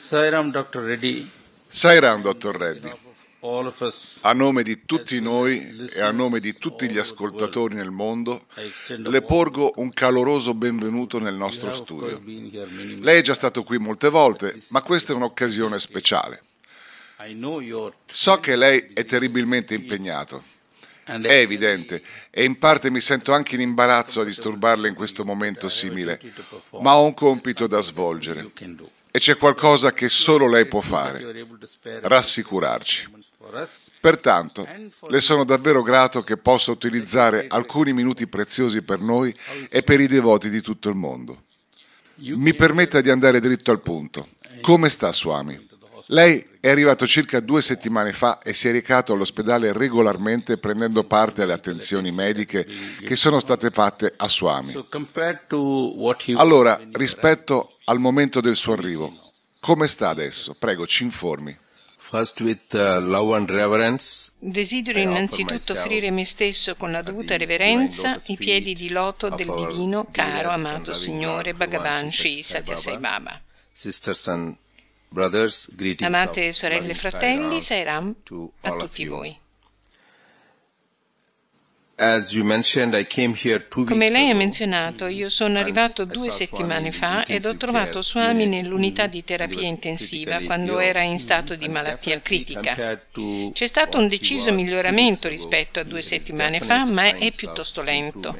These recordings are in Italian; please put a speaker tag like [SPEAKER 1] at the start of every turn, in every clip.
[SPEAKER 1] Sairam, Dr. Reddy.
[SPEAKER 2] Sairam, Dottor Reddy.
[SPEAKER 1] All of us,
[SPEAKER 2] A nome di tutti noi e a nome di tutti gli ascoltatori nel mondo, le porgo un caloroso benvenuto nel nostro studio. Lei è già stato qui molte volte, ma questa è un'occasione speciale. So che lei è terribilmente impegnato. È evidente, e in parte mi sento anche in imbarazzo a disturbarle in questo momento simile, ma ho un compito da svolgere. E c'è qualcosa che solo lei può fare: rassicurarci. Pertanto, le sono davvero grato che possa utilizzare alcuni minuti preziosi per noi e per i devoti di tutto il mondo. Mi permetta di andare dritto al punto. Come sta Swami? Lei è arrivato circa 2 settimane fa e si è recato all'ospedale regolarmente prendendo parte alle attenzioni mediche che sono state fatte a Swami. Allora, rispetto al momento del suo arrivo, come sta adesso? Prego, ci informi.
[SPEAKER 3] Desidero innanzitutto offrire me stesso con la dovuta reverenza i piedi di loto del divino, caro, amato Signore Bhagavan Sri Sathya Sai Baba. Amate sorelle e fratelli, Sairam a tutti voi. Come lei ha menzionato, io sono arrivato 2 settimane fa ed ho trovato Swami nell'unità di terapia intensiva quando era in stato di malattia critica. C'è stato un deciso miglioramento rispetto a 2 settimane fa, ma è piuttosto lento.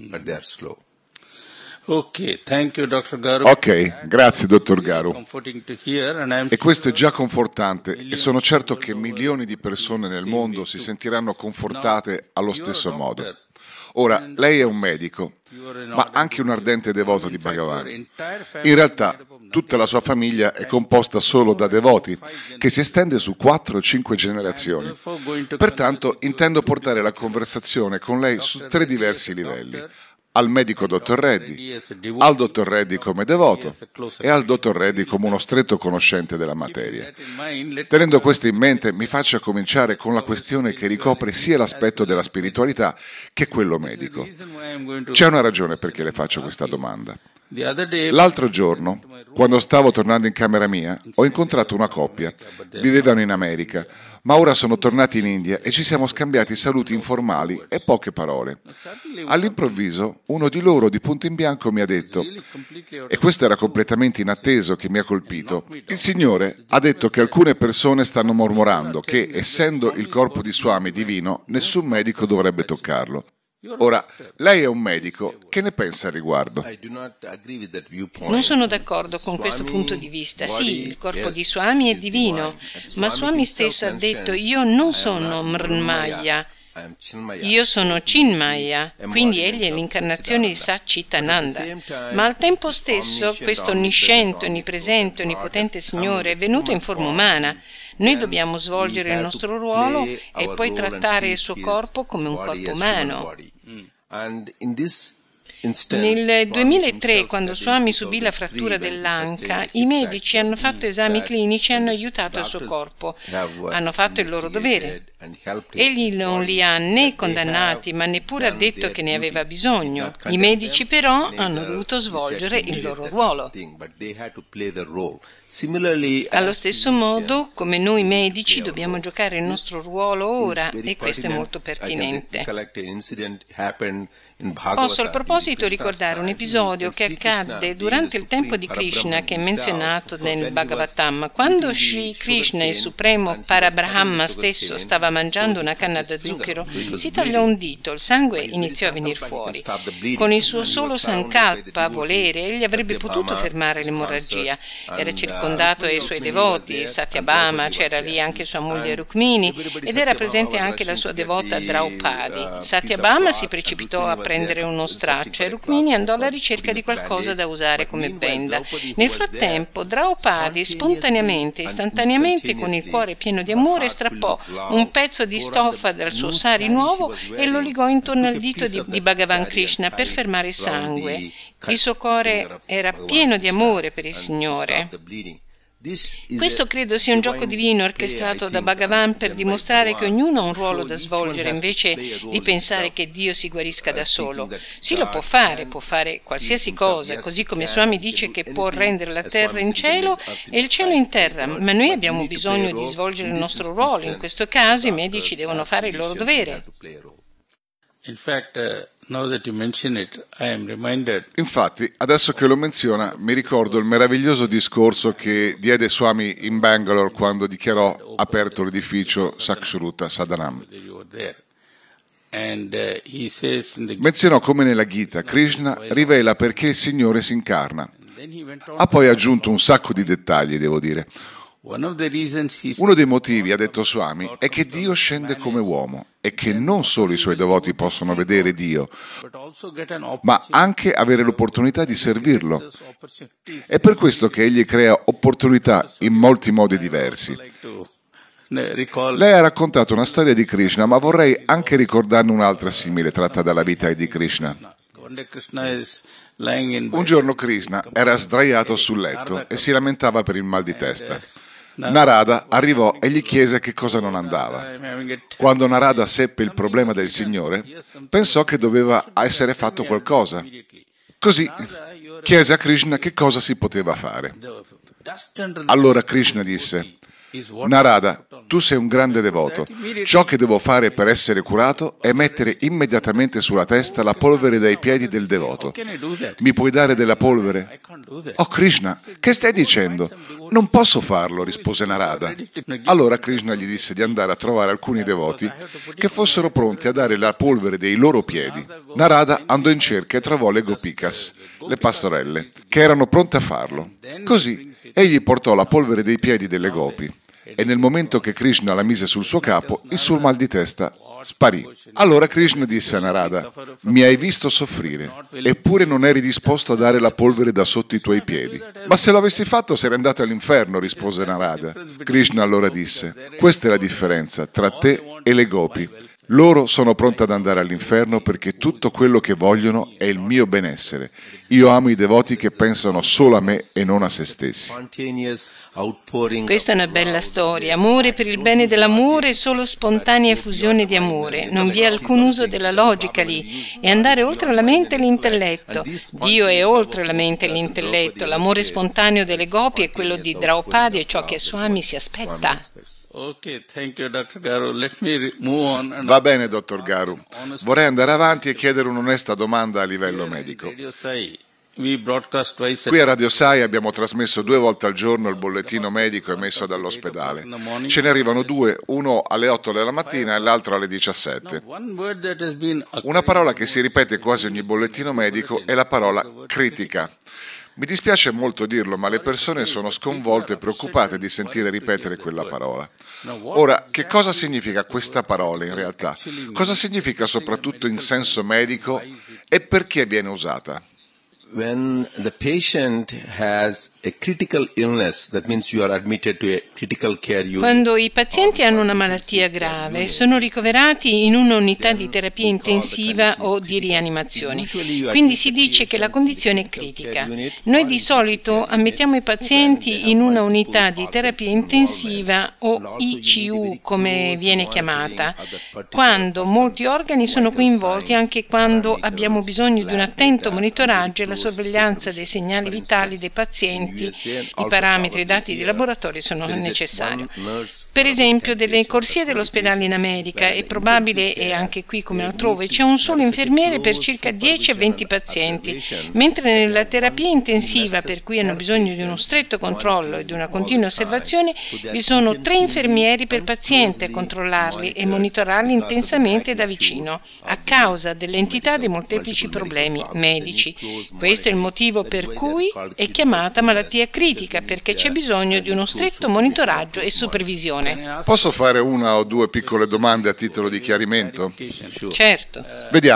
[SPEAKER 1] Ok, thank you, Dr. Garu.
[SPEAKER 2] Ok, grazie dottor Garu. E questo è già confortante e sono certo che milioni di persone nel mondo si sentiranno confortate allo stesso modo. Ora, lei è un medico, ma anche un ardente devoto di Bhagavan. In realtà, tutta la sua famiglia è composta solo da devoti, che si estende su 4 o 5 generazioni. Pertanto, intendo portare la conversazione con lei su 3 diversi livelli: al medico Dottor Reddy, al Dottor Reddy come devoto e al Dottor Reddy come uno stretto conoscente della materia. Tenendo questo in mente, mi faccia cominciare con la questione che ricopre sia l'aspetto della spiritualità che quello medico. C'è una ragione perché le faccio questa domanda. L'altro giorno, quando stavo tornando in camera mia, ho incontrato una coppia. Vivevano in America, ma ora sono tornati in India e ci siamo scambiati saluti informali e poche parole. All'improvviso, uno di loro di punto in bianco mi ha detto, e questo era completamente inatteso che mi ha colpito: il Signore ha detto che alcune persone stanno mormorando che, essendo il corpo di Swami divino, nessun medico dovrebbe toccarlo. Ora, lei è un medico, che ne pensa al riguardo?
[SPEAKER 3] Non sono d'accordo con questo punto di vista. Sì, il corpo di Swami è divino, ma Swami stesso ha detto: io non sono Mrnmaya, io sono Chinmaya, quindi egli è l'incarnazione di Satchitananda. Ma al tempo stesso questo onnisciente, onnipresente, onnipotente Signore è venuto in forma umana. Noi dobbiamo svolgere il nostro ruolo e poi trattare il suo corpo come un corpo umano. Nel 2003, quando Swami subì la frattura dell'anca, i medici hanno fatto esami clinici e hanno aiutato il suo corpo. Hanno fatto il loro dovere. Egli non li ha né condannati, ma neppure ha detto che ne aveva bisogno. I medici però hanno dovuto svolgere il loro ruolo. Allo stesso modo, come noi medici dobbiamo giocare il nostro ruolo ora, e questo è molto pertinente. Posso al proposito ricordare un episodio che accadde durante il tempo di Krishna, che è menzionato nel Bhagavatam. Quando Sri Krishna, il supremo Parabrahma stesso, stava mangiando una canna da zucchero, si tagliò un dito, il sangue iniziò a venire fuori. Con il suo solo sankalpa, volere, egli avrebbe potuto fermare l'emorragia. Era circondato dai suoi devoti, Satyabhama, c'era lì anche sua moglie Rukmini ed era presente anche la sua devota Draupadi. Satyabhama si precipitò a prendere uno straccio e Rukmini andò alla ricerca di qualcosa da usare come benda. Nel frattempo Draupadi spontaneamente, istantaneamente, con il cuore pieno di amore, strappò un pezzo di stoffa dal suo sari nuovo e lo legò intorno al dito di Bhagavan Krishna per fermare il sangue. Il suo cuore era pieno di amore per il Signore. Questo credo sia un gioco divino orchestrato da Bhagavan per dimostrare che ognuno ha un ruolo da svolgere invece di pensare che Dio si guarisca da solo. Sì, lo può fare qualsiasi cosa, così come Swami dice che può rendere la terra in cielo e il cielo in terra, ma noi abbiamo bisogno di svolgere il nostro ruolo. In questo caso i medici devono fare il loro dovere.
[SPEAKER 2] Infatti, adesso che lo menziona, mi ricordo il meraviglioso discorso che diede Swami in Bangalore quando dichiarò aperto l'edificio Sakshruta Sadanam. Menzionò come nella Gita Krishna rivela perché il Signore si incarna. Ha poi aggiunto un sacco di dettagli, devo dire. Uno dei motivi, ha detto Swami, è che Dio scende come uomo e che non solo i suoi devoti possono vedere Dio, ma anche avere l'opportunità di servirlo. È per questo che egli crea opportunità in molti modi diversi. Lei ha raccontato una storia di Krishna, ma vorrei anche ricordarne un'altra simile tratta dalla vita di Krishna. Un giorno Krishna era sdraiato sul letto e si lamentava per il mal di testa. Narada arrivò e gli chiese che cosa non andava. Quando Narada seppe il problema del Signore, pensò che doveva essere fatto qualcosa. Così chiese a Krishna che cosa si poteva fare. Allora Krishna disse: Narada, tu sei un grande devoto. Ciò che devo fare per essere curato è mettere immediatamente sulla testa la polvere dai piedi del devoto. Mi puoi dare della polvere? Oh Krishna, che stai dicendo? Non posso farlo, rispose Narada. Allora Krishna gli disse di andare a trovare alcuni devoti che fossero pronti a dare la polvere dei loro piedi. Narada andò in cerca e trovò le gopikas, le pastorelle, che erano pronte a farlo. Così egli portò la polvere dei piedi delle gopi. E nel momento che Krishna la mise sul suo capo, il suo mal di testa sparì. Allora Krishna disse a Narada: mi hai visto soffrire, eppure non eri disposto a dare la polvere da sotto i tuoi piedi. Ma se lo avessi fatto sarei andato all'inferno, rispose Narada. Krishna allora disse: questa è la differenza tra te e le gopi. Loro sono pronte ad andare all'inferno perché tutto quello che vogliono è il mio benessere. Io amo i devoti che pensano solo a me e non a se stessi.
[SPEAKER 3] Questa è una bella storia. Amore per il bene dell'amore, solo spontanea effusione di amore. Non vi è alcun uso della logica lì. È andare oltre la mente e l'intelletto. Dio è oltre la mente e l'intelletto. L'amore spontaneo delle gopi è quello di Draupadi e ciò che Swami si aspetta.
[SPEAKER 2] Va bene, dottor Garu. Vorrei andare avanti e chiedere un'onesta domanda a livello medico. Qui a Radio Sai abbiamo trasmesso 2 volte al giorno il bollettino medico emesso dall'ospedale. Ce ne arrivano 2, uno alle 8 della mattina e l'altro alle 17. Una parola che si ripete quasi ogni bollettino medico è la parola critica. Mi dispiace molto dirlo, ma le persone sono sconvolte e preoccupate di sentire ripetere quella parola. Ora, che cosa significa questa parola in realtà? Cosa significa soprattutto in senso medico e perché viene usata?
[SPEAKER 4] When the patient has a critical illness, that means you are admitted to a critical care unit.
[SPEAKER 3] Quando i pazienti hanno una malattia grave, sono ricoverati in un'unità di terapia intensiva o di rianimazione. Quindi si dice che la condizione è critica. Noi di solito ammettiamo i pazienti in una unità di terapia intensiva o ICU, come viene chiamata, quando molti organi sono coinvolti, anche quando abbiamo bisogno di un attento monitoraggio e la sorveglianza dei segnali vitali dei pazienti. I parametri e i dati di laboratorio sono necessari. Per esempio, delle corsie dell'ospedale in America è probabile, e anche qui come altrove, c'è un solo infermiere per circa 10 a 20 pazienti, mentre nella terapia intensiva, per cui hanno bisogno di uno stretto controllo e di una continua osservazione, vi sono 3 infermieri per paziente a controllarli e monitorarli intensamente da vicino, a causa dell'entità dei molteplici problemi medici. Questo è il motivo per cui è chiamata malattia critica, perché c'è bisogno di uno stretto monitoraggio e supervisione.
[SPEAKER 2] Posso fare 1 o 2 piccole domande a titolo di chiarimento?
[SPEAKER 3] Certo.
[SPEAKER 2] Vediamo.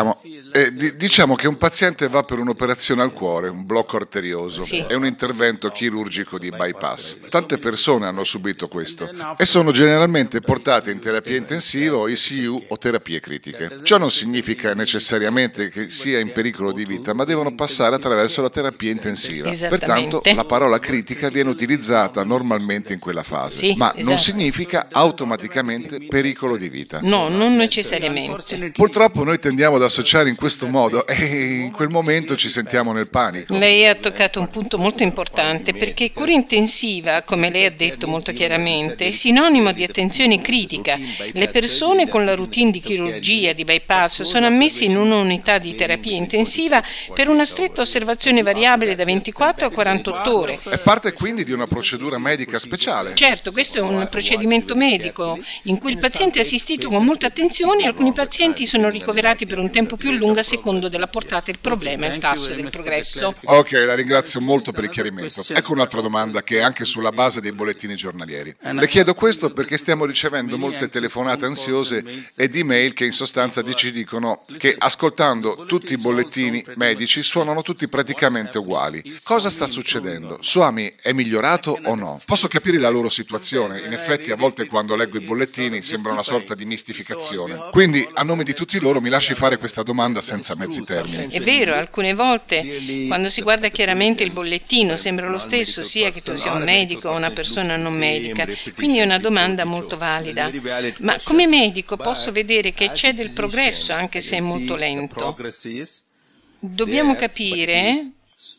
[SPEAKER 2] Diciamo che un paziente va per un'operazione al cuore, un blocco arterioso,
[SPEAKER 3] Sì.
[SPEAKER 2] è un intervento chirurgico di bypass. Tante persone hanno subito questo e sono generalmente portate in terapia intensiva o ICU o terapie critiche. Ciò non significa necessariamente che sia in pericolo di vita, ma devono passare attraverso la terapia intensiva. Pertanto la parola critica viene utilizzata normalmente in quella fase,
[SPEAKER 3] Sì,
[SPEAKER 2] ma non
[SPEAKER 3] esatto.
[SPEAKER 2] significa automaticamente pericolo di vita.
[SPEAKER 3] No, non necessariamente.
[SPEAKER 2] Purtroppo noi tendiamo ad associare in questo modo e in quel momento ci sentiamo nel panico.
[SPEAKER 3] Lei ha toccato un punto molto importante perché cura intensiva, come lei ha detto molto chiaramente, è sinonimo di attenzione critica. Le persone con la routine di chirurgia, di bypass, sono ammesse in un'unità di terapia intensiva per una stretta osservazione variabile da 24 a 48 ore.
[SPEAKER 2] È parte quindi di una procedura medica speciale.
[SPEAKER 3] Certo, questo è un procedimento medico in cui il paziente è assistito con molta attenzione e alcuni pazienti sono ricoverati per un tempo più lungo a secondo della portata del problema e il tasso del progresso.
[SPEAKER 2] Ok, la ringrazio molto per il chiarimento. Ecco un'altra domanda che è anche sulla base dei bollettini giornalieri. Le chiedo questo perché stiamo ricevendo molte telefonate ansiose ed email che in sostanza ci dicono che ascoltando tutti i bollettini medici suonano tutti praticamente uguali. Cosa sta succedendo? Swami è migliorato o no? Posso capire la loro situazione, in effetti a volte quando leggo i bollettini sembra una sorta di mistificazione. Quindi a nome di tutti loro mi lasci fare questa domanda senza mezzi termini.
[SPEAKER 3] È vero, alcune volte quando si guarda chiaramente il bollettino sembra lo stesso sia che tu sia un medico o una persona non medica, quindi è una domanda molto valida. Ma come medico posso vedere che c'è del progresso anche se è molto lento. Dobbiamo capire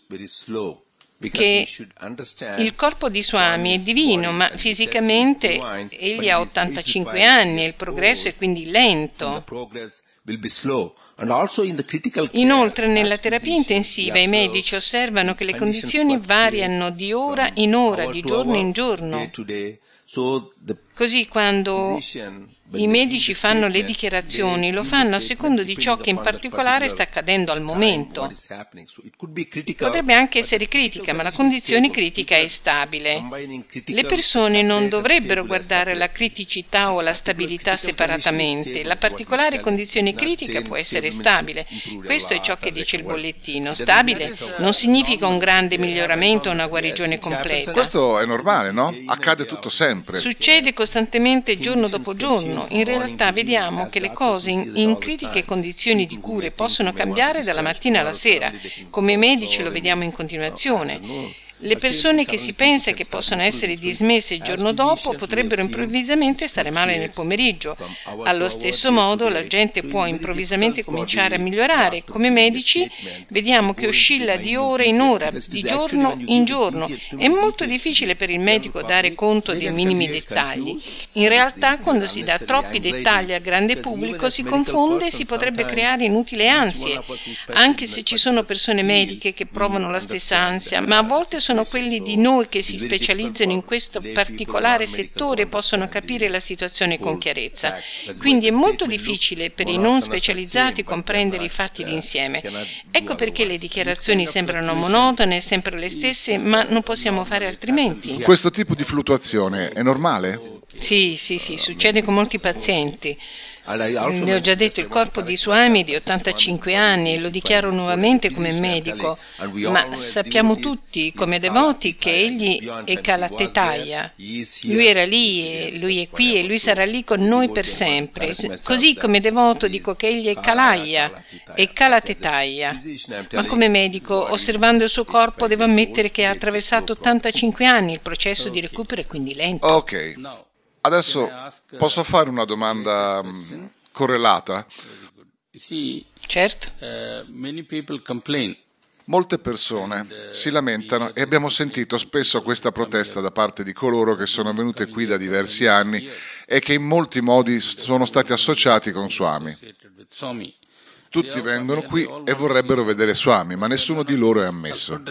[SPEAKER 3] che il corpo di Swami è divino, ma fisicamente egli ha 85 anni e il progresso è quindi lento. Inoltre, nella terapia intensiva i medici osservano che le condizioni variano di ora in ora, di giorno in giorno. Così quando i medici fanno le dichiarazioni lo fanno a secondo di ciò che in particolare sta accadendo al momento. Potrebbe anche essere critica, ma la condizione critica è stabile. Le persone non dovrebbero guardare la criticità o la stabilità separatamente. La particolare condizione critica può essere stabile. Questo è ciò che dice il bollettino. Stabile non significa un grande miglioramento o una guarigione completa.
[SPEAKER 2] Questo è normale, no? Accade tutto sempre.
[SPEAKER 3] Succede costantemente giorno dopo giorno. In realtà vediamo che le cose in critiche condizioni di cure possono cambiare dalla mattina alla sera. Come medici lo vediamo in continuazione. Le persone che si pensa che possano essere dismesse il giorno dopo potrebbero improvvisamente stare male nel pomeriggio. Allo stesso modo la gente può improvvisamente cominciare a migliorare. Come medici vediamo che oscilla di ora in ora, di giorno in giorno. È molto difficile per il medico dare conto dei minimi dettagli. In realtà quando si dà troppi dettagli al grande pubblico si confonde e si potrebbe creare inutili ansie, anche se ci sono persone mediche che provano la stessa ansia, ma a volte sono quelli di noi che si specializzano in questo particolare settore e possono capire la situazione con chiarezza. Quindi è molto difficile per i non specializzati comprendere i fatti d'insieme. Ecco perché le dichiarazioni sembrano monotone, sempre le stesse, ma non possiamo fare altrimenti.
[SPEAKER 2] Questo tipo di fluttuazione è normale?
[SPEAKER 3] Sì, succede con molti pazienti. Le ho già detto, il corpo di Swami è di 85 anni e lo dichiaro nuovamente come medico, ma sappiamo tutti come devoti che egli è Kalatetaya. Lui era lì e lui è qui e lui sarà lì con noi per sempre. Così come devoto dico che egli è Kalaya e Kalatetaya. Ma come medico, osservando il suo corpo, devo ammettere che ha attraversato 85 anni, il processo di recupero è quindi lento.
[SPEAKER 2] Ok. Adesso posso fare una domanda correlata?
[SPEAKER 3] Certo.
[SPEAKER 2] Molte persone si lamentano e abbiamo sentito spesso questa protesta da parte di coloro che sono venute qui da diversi anni e che in molti modi sono stati associati con Swami. Tutti vengono qui e vorrebbero vedere Swami, ma nessuno di loro è ammesso.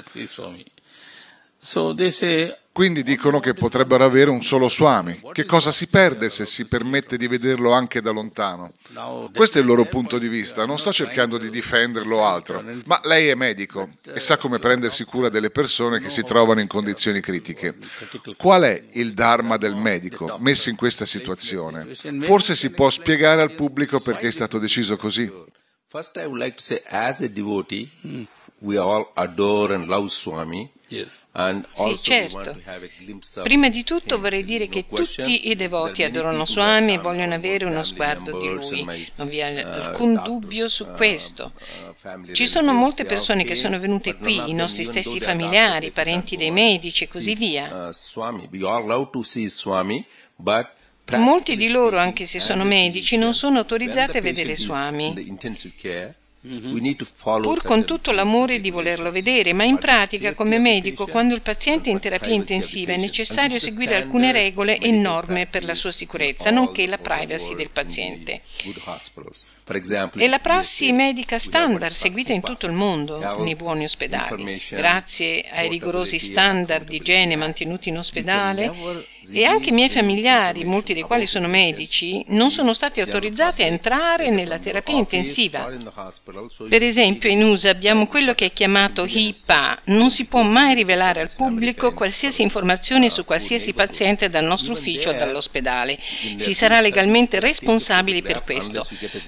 [SPEAKER 2] Quindi dicono che potrebbero avere un solo Swami. Che cosa si perde se si permette di vederlo anche da lontano? Questo è il loro punto di vista. Non sto cercando di difenderlo o altro, ma lei è medico e sa come prendersi cura delle persone che si trovano in condizioni critiche. Qual è il dharma del medico messo in questa situazione? Forse si può spiegare al pubblico perché è stato deciso così.
[SPEAKER 4] First, I would like to say, as a devotee, we all adore and love Swami.
[SPEAKER 1] Yes.
[SPEAKER 4] And
[SPEAKER 3] Sì,
[SPEAKER 4] also
[SPEAKER 3] certo.
[SPEAKER 4] we want to have a glimpse of
[SPEAKER 3] Prima di tutto
[SPEAKER 4] him.
[SPEAKER 3] vorrei dire che
[SPEAKER 4] No question.
[SPEAKER 3] tutti i devoti
[SPEAKER 4] There are many
[SPEAKER 3] adorano
[SPEAKER 4] people
[SPEAKER 3] Swami e
[SPEAKER 4] that come,
[SPEAKER 3] vogliono avere uno
[SPEAKER 4] family
[SPEAKER 3] sguardo di
[SPEAKER 4] members
[SPEAKER 3] lui.
[SPEAKER 4] and my,
[SPEAKER 3] Non vi è alcun
[SPEAKER 4] doctor,
[SPEAKER 3] dubbio su questo.
[SPEAKER 4] family
[SPEAKER 3] Ci sono
[SPEAKER 4] relatives,
[SPEAKER 3] molte
[SPEAKER 4] they
[SPEAKER 3] persone
[SPEAKER 4] all
[SPEAKER 3] che
[SPEAKER 4] came,
[SPEAKER 3] sono venute
[SPEAKER 4] but none
[SPEAKER 3] qui,
[SPEAKER 4] of
[SPEAKER 3] i
[SPEAKER 4] them,
[SPEAKER 3] nostri
[SPEAKER 4] even though
[SPEAKER 3] stessi
[SPEAKER 4] they are
[SPEAKER 3] familiari,
[SPEAKER 4] doctors, they
[SPEAKER 3] parenti
[SPEAKER 4] cannot
[SPEAKER 3] dei
[SPEAKER 4] go on.
[SPEAKER 3] medici e così
[SPEAKER 4] See,
[SPEAKER 3] via.
[SPEAKER 4] Swami, we all love to see Swami, but
[SPEAKER 3] Molti di loro,
[SPEAKER 4] practically
[SPEAKER 3] anche se
[SPEAKER 4] speaking,
[SPEAKER 3] sono
[SPEAKER 4] as a
[SPEAKER 3] medici, non
[SPEAKER 4] physician,
[SPEAKER 3] sono autorizzati a
[SPEAKER 4] when the
[SPEAKER 3] vedere
[SPEAKER 4] patient is in
[SPEAKER 3] Swami,
[SPEAKER 4] the intensive care, we need to follow
[SPEAKER 3] pur con
[SPEAKER 4] certain
[SPEAKER 3] tutto
[SPEAKER 4] rules and
[SPEAKER 3] l'amore di volerlo
[SPEAKER 4] regulations.
[SPEAKER 3] vedere, ma in
[SPEAKER 4] For the
[SPEAKER 3] pratica,
[SPEAKER 4] safety
[SPEAKER 3] come
[SPEAKER 4] of the
[SPEAKER 3] medico,
[SPEAKER 4] patient
[SPEAKER 3] quando il paziente è in
[SPEAKER 4] and for
[SPEAKER 3] terapia
[SPEAKER 4] privacy of the
[SPEAKER 3] intensiva è
[SPEAKER 4] patient. And
[SPEAKER 3] necessario
[SPEAKER 4] this is the
[SPEAKER 3] seguire alcune
[SPEAKER 4] standard
[SPEAKER 3] regole e
[SPEAKER 4] medical
[SPEAKER 3] norme per la
[SPEAKER 4] practice
[SPEAKER 3] sua
[SPEAKER 4] in
[SPEAKER 3] sicurezza,
[SPEAKER 4] all
[SPEAKER 3] nonché la
[SPEAKER 4] over the
[SPEAKER 3] privacy
[SPEAKER 4] world
[SPEAKER 3] del
[SPEAKER 4] in the
[SPEAKER 3] paziente.
[SPEAKER 4] good hospitals. For example,
[SPEAKER 3] E la
[SPEAKER 4] in
[SPEAKER 3] prassi
[SPEAKER 4] USA,
[SPEAKER 3] medica
[SPEAKER 4] we have
[SPEAKER 3] standard
[SPEAKER 4] what's
[SPEAKER 3] seguita in
[SPEAKER 4] HIPAA,
[SPEAKER 3] tutto il mondo
[SPEAKER 4] Health
[SPEAKER 3] nei buoni ospedali.
[SPEAKER 4] Information
[SPEAKER 3] Grazie ai rigorosi
[SPEAKER 4] Portability and
[SPEAKER 3] standard di
[SPEAKER 4] Accountability
[SPEAKER 3] igiene
[SPEAKER 4] Act.
[SPEAKER 3] mantenuti in
[SPEAKER 4] You can
[SPEAKER 3] ospedale,
[SPEAKER 4] never
[SPEAKER 3] e anche i miei
[SPEAKER 4] reveal any
[SPEAKER 3] familiari,
[SPEAKER 4] information
[SPEAKER 3] molti dei quali
[SPEAKER 4] about
[SPEAKER 3] sono
[SPEAKER 4] the patient
[SPEAKER 3] medici, non sono stati
[SPEAKER 4] general
[SPEAKER 3] autorizzati a
[SPEAKER 4] public,
[SPEAKER 3] entrare
[SPEAKER 4] whether
[SPEAKER 3] nella
[SPEAKER 4] from your
[SPEAKER 3] terapia
[SPEAKER 4] office
[SPEAKER 3] intensiva.
[SPEAKER 4] or in the hospital. So
[SPEAKER 3] Per
[SPEAKER 4] you
[SPEAKER 3] esempio, in USA abbiamo quello che è chiamato HIPAA. Non si può mai rivelare al pubblico qualsiasi informazione su qualsiasi paziente dal nostro ufficio o dall'ospedale. Si sarà legalmente responsabili per questo.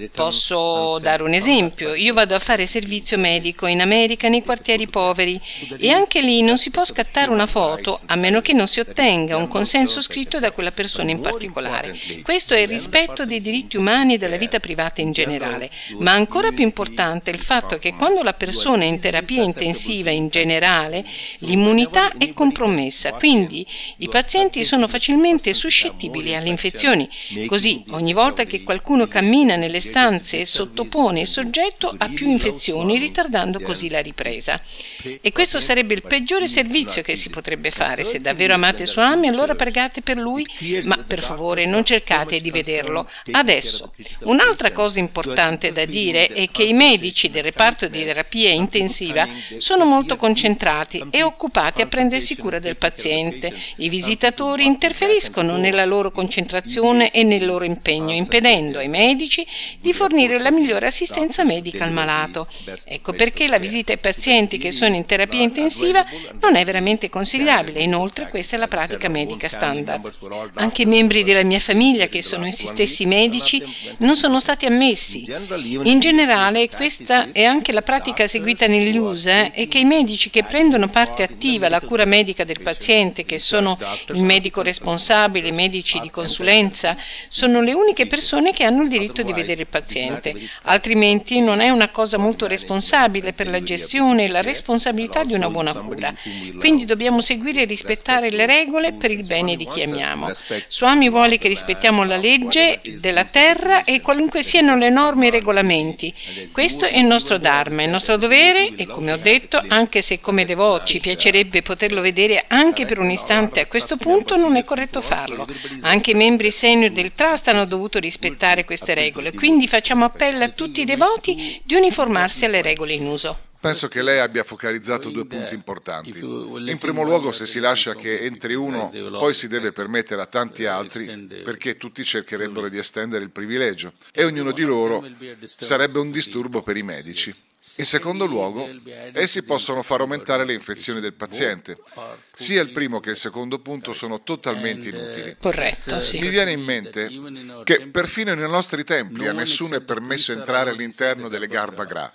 [SPEAKER 3] Posso dare un esempio. Io vado a fare servizio medico in America nei quartieri poveri e anche lì non si può scattare una foto a meno che non si ottenga un consenso scritto da quella persona in particolare. Questo è il rispetto dei diritti umani e della vita privata in generale, ma ancora più importante è il fatto che quando la persona è in terapia intensiva in generale, l'immunità è compromessa, quindi i pazienti sono facilmente suscettibili alle infezioni. Così, ogni volta che qualcuno cammina nelle stanze, sottopone il soggetto a più infezioni, ritardando così la ripresa. E questo sarebbe il peggiore servizio che si potrebbe fare. Se davvero amate Swami, allora pregate per lui, ma per favore non cercate di vederlo adesso. Un'altra cosa importante da dire è che i medici del reparto di terapia intensiva sono molto concentrati e occupati a prendersi cura del paziente. I visitatori interferiscono nella loro concentrazione e nel loro impegno, impedendo ai medici di fornire la migliore assistenza medica al malato. Ecco perché la visita ai pazienti che sono in terapia intensiva non è veramente consigliabile. Inoltre questa è la pratica medica standard. Anche i membri della mia famiglia che sono essi stessi medici non sono stati ammessi. In generale questa è anche la pratica seguita negli USA e che i medici che prendono parte attiva alla cura medica del paziente, che sono il medico responsabile, i medici di consulenza, sono le uniche persone che hanno il diritto di vedere il paziente, altrimenti non è una cosa molto responsabile per la gestione e la responsabilità di una buona cura. Quindi dobbiamo seguire e rispettare le regole per il bene di chi amiamo. Swami vuole che rispettiamo la legge della terra e qualunque siano le norme e i regolamenti. Questo è il nostro dharma, il nostro dovere e, come ho detto, anche se come devoti ci piacerebbe poterlo vedere anche per un istante, a questo punto non è corretto farlo. Anche i membri senior del trust hanno dovuto rispettare queste regole, quindi facciamo appello a tutti i devoti di uniformarsi alle regole in uso.
[SPEAKER 2] Penso che lei abbia focalizzato due punti importanti. In primo luogo, se si lascia che entri uno, poi si deve permettere a tanti altri, perché tutti cercherebbero di estendere il privilegio, e ognuno di loro sarebbe un disturbo per i medici. In secondo luogo, essi possono far aumentare le infezioni del paziente. Sia il primo che il secondo punto sono totalmente inutili.
[SPEAKER 3] Corretto, sì.
[SPEAKER 2] Mi viene in mente che perfino nei nostri templi a nessuno è permesso entrare all'interno delle garbhagriha,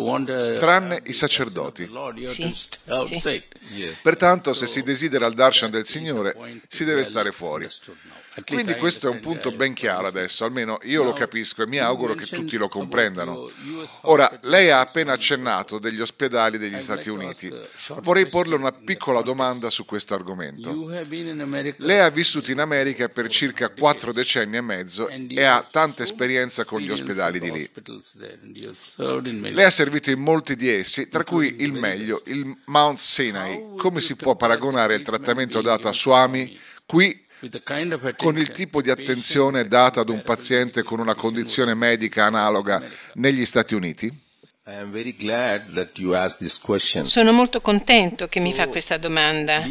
[SPEAKER 2] tranne i sacerdoti.
[SPEAKER 3] Sì, sì.
[SPEAKER 2] Pertanto, se si desidera il darshan del Signore, si deve stare fuori. Quindi questo è un punto ben chiaro adesso, almeno io lo capisco e mi auguro che tutti lo comprendano. Ora, lei ha appena accennato degli ospedali degli Stati Uniti. Vorrei porle una piccola domanda su questo argomento. Lei ha vissuto in America per circa 4 decenni e mezzo e ha tanta esperienza con gli ospedali di lì. Lei ha servito in molti di essi, tra cui il meglio, il Mount Sinai. Come si può paragonare il trattamento dato a Swami qui con il tipo di attenzione data ad un paziente con una condizione medica analoga negli Stati Uniti?
[SPEAKER 3] Sono molto contento che mi fa questa domanda.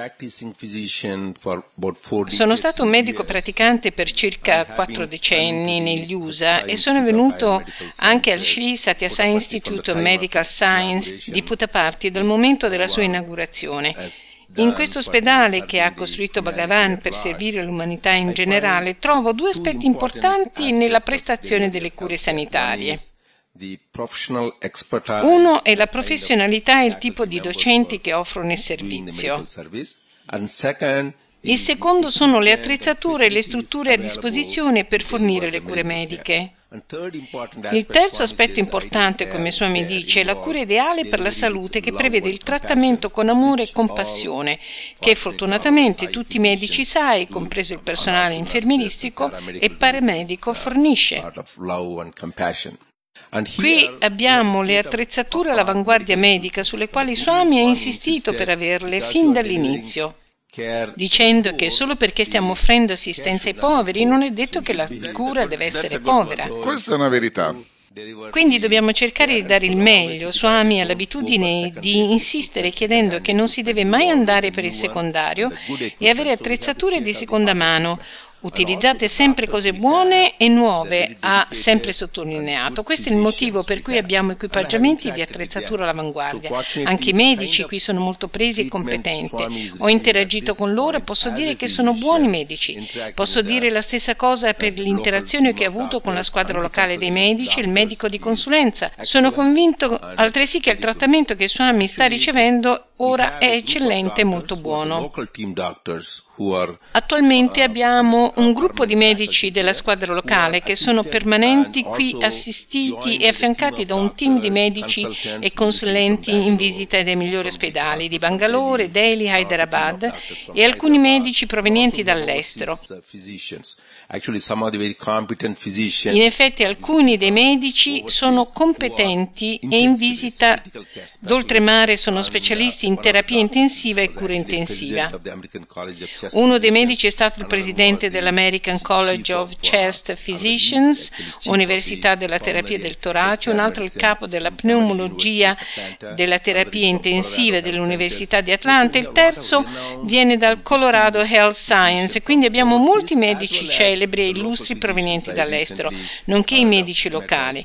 [SPEAKER 3] Sono stato un medico praticante per circa 4 decenni negli USA e sono venuto anche al Sri Sathya Sai Institute of Medical Science di Puttaparthi dal momento della sua inaugurazione. In questo ospedale che ha costruito Bhagavan per servire l'umanità in generale, trovo due aspetti importanti nella prestazione delle cure sanitarie. Uno è la professionalità e il tipo di docenti che offrono il servizio. Il secondo sono le attrezzature e le strutture a disposizione per fornire le cure mediche. Il terzo aspetto importante, come Swami dice, è la cura ideale per la salute che prevede il trattamento con amore e compassione, che fortunatamente tutti i medici SAI, compreso il personale infermieristico e paramedico, fornisce. Qui abbiamo le attrezzature all'avanguardia medica sulle quali Swami ha insistito per averle fin dall'inizio, dicendo che solo perché stiamo offrendo assistenza ai poveri non è detto che la cura deve essere povera.
[SPEAKER 2] Questa è una verità.
[SPEAKER 3] Quindi dobbiamo cercare di dare il meglio. Swami ha l'abitudine di insistere chiedendo che non si deve mai andare per il secondario e avere attrezzature di seconda mano. Utilizzate sempre cose buone e nuove, ha sempre sottolineato. Questo è il motivo per cui abbiamo equipaggiamenti di attrezzatura all'avanguardia. Anche i medici qui sono molto presi e competenti. Ho interagito con loro e posso dire che sono buoni medici. Posso dire la stessa cosa per l'interazione che ho avuto con la squadra locale dei medici e il medico di consulenza. Sono convinto altresì che il trattamento che Swami sta ricevendo ora è eccellente e molto buono. Attualmente abbiamo un gruppo di medici della squadra locale che sono permanenti qui, assistiti e affiancati da un team di medici e consulenti in visita dai migliori ospedali di Bangalore, Delhi, Hyderabad e alcuni medici provenienti dall'estero. In effetti alcuni dei medici sono competenti e in visita d'oltremare sono specialisti in terapia intensiva e cura intensiva. Uno dei medici è stato il presidente dell'American College of Chest Physicians, Università della terapia del torace, un altro è il capo della pneumologia della terapia intensiva dell'Università di Atlanta, il terzo viene dal Colorado Health Science, quindi abbiamo molti medici celebri e illustri provenienti dall'estero, nonché i medici locali.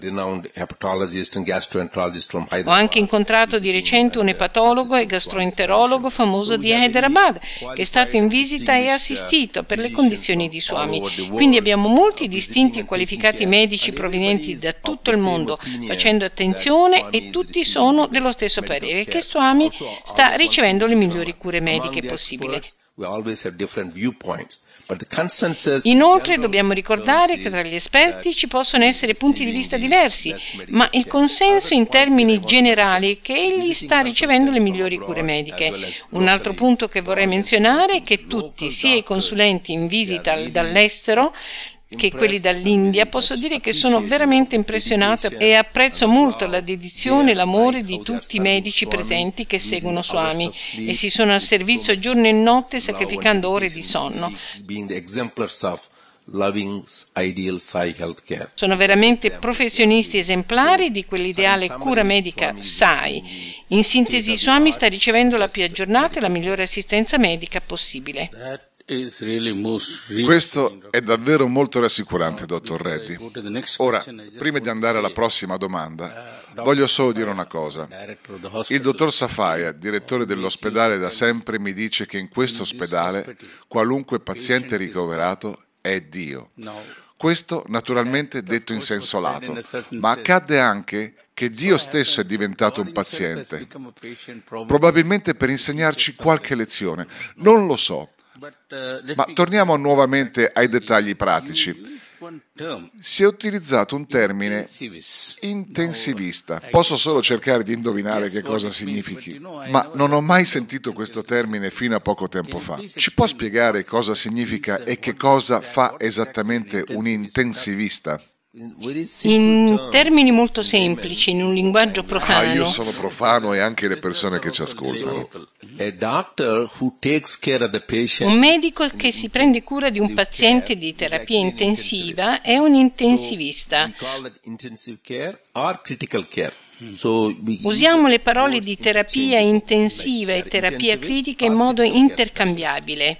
[SPEAKER 3] Ho anche incontrato di recente un epatologo e gastroenterologo famoso di Hyderabad, che è stato in visita e assistito per le condizioni di Swami. Quindi abbiamo molti distinti e qualificati medici provenienti da tutto il mondo, facendo attenzione e tutti sono dello stesso parere, che Swami sta ricevendo le migliori cure mediche possibili. Inoltre dobbiamo ricordare che tra gli esperti ci possono essere punti di vista diversi, ma il consenso in termini generali è che egli sta ricevendo le migliori cure mediche. Un altro punto che vorrei menzionare è che tutti, sia i consulenti in visita dall'estero che quelli dall'India, posso dire che sono veramente impressionato e apprezzo molto la dedizione e l'amore di tutti i medici presenti che seguono Swami e si sono al servizio giorno e notte sacrificando ore di sonno. Sono veramente professionisti esemplari di quell'ideale cura medica SAI. In sintesi, Swami sta ricevendo la più aggiornata e la migliore assistenza medica possibile.
[SPEAKER 2] Questo è davvero molto rassicurante, dottor Reddy. Ora, prima di andare alla prossima domanda, voglio solo dire una cosa. Il dottor Safaya, direttore dell'ospedale da sempre, mi dice che in questo ospedale qualunque paziente ricoverato è Dio. Questo naturalmente detto in senso lato, ma accadde anche che Dio stesso è diventato un paziente, probabilmente per insegnarci qualche lezione, non lo so. Ma torniamo nuovamente ai dettagli pratici. Si è utilizzato un termine intensivista. Posso solo cercare di indovinare che cosa significhi, ma non ho mai sentito questo termine fino a poco tempo fa. Ci può spiegare cosa significa e che cosa fa esattamente un intensivista?
[SPEAKER 3] In termini molto semplici, in un linguaggio profano.
[SPEAKER 2] Io sono profano e anche le persone che ci ascoltano.
[SPEAKER 3] Un medico che si prende cura di un paziente di terapia intensiva è un intensivista. Usiamo le parole di terapia intensiva e terapia critica in modo intercambiabile.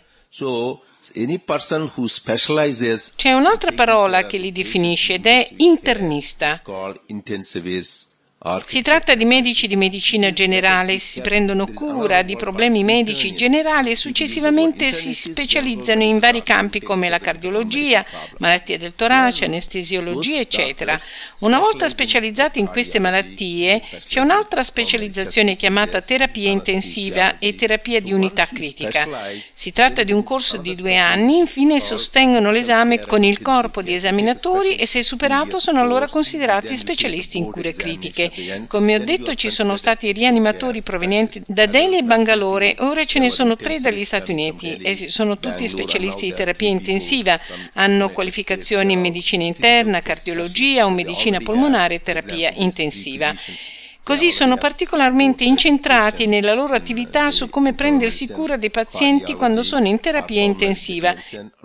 [SPEAKER 3] C'è un'altra parola che li definisce ed è internista. Si tratta di medici di medicina generale, si prendono cura di problemi medici generali e successivamente si specializzano in vari campi come la cardiologia, malattie del torace, anestesiologia, eccetera. Una volta specializzati in queste malattie, c'è un'altra specializzazione chiamata terapia intensiva e terapia di unità critica. Si tratta di un corso di 2 anni, infine sostengono l'esame con il corpo di esaminatori e se superato sono allora considerati specialisti in cure critiche. Come ho detto, ci sono stati rianimatori provenienti da Delhi e Bangalore, ora ce ne sono 3 dagli Stati Uniti e sono tutti specialisti di terapia intensiva, hanno qualificazioni in medicina interna, cardiologia o medicina polmonare e terapia intensiva. Così sono particolarmente incentrati nella loro attività su come prendersi cura dei pazienti quando sono in terapia intensiva,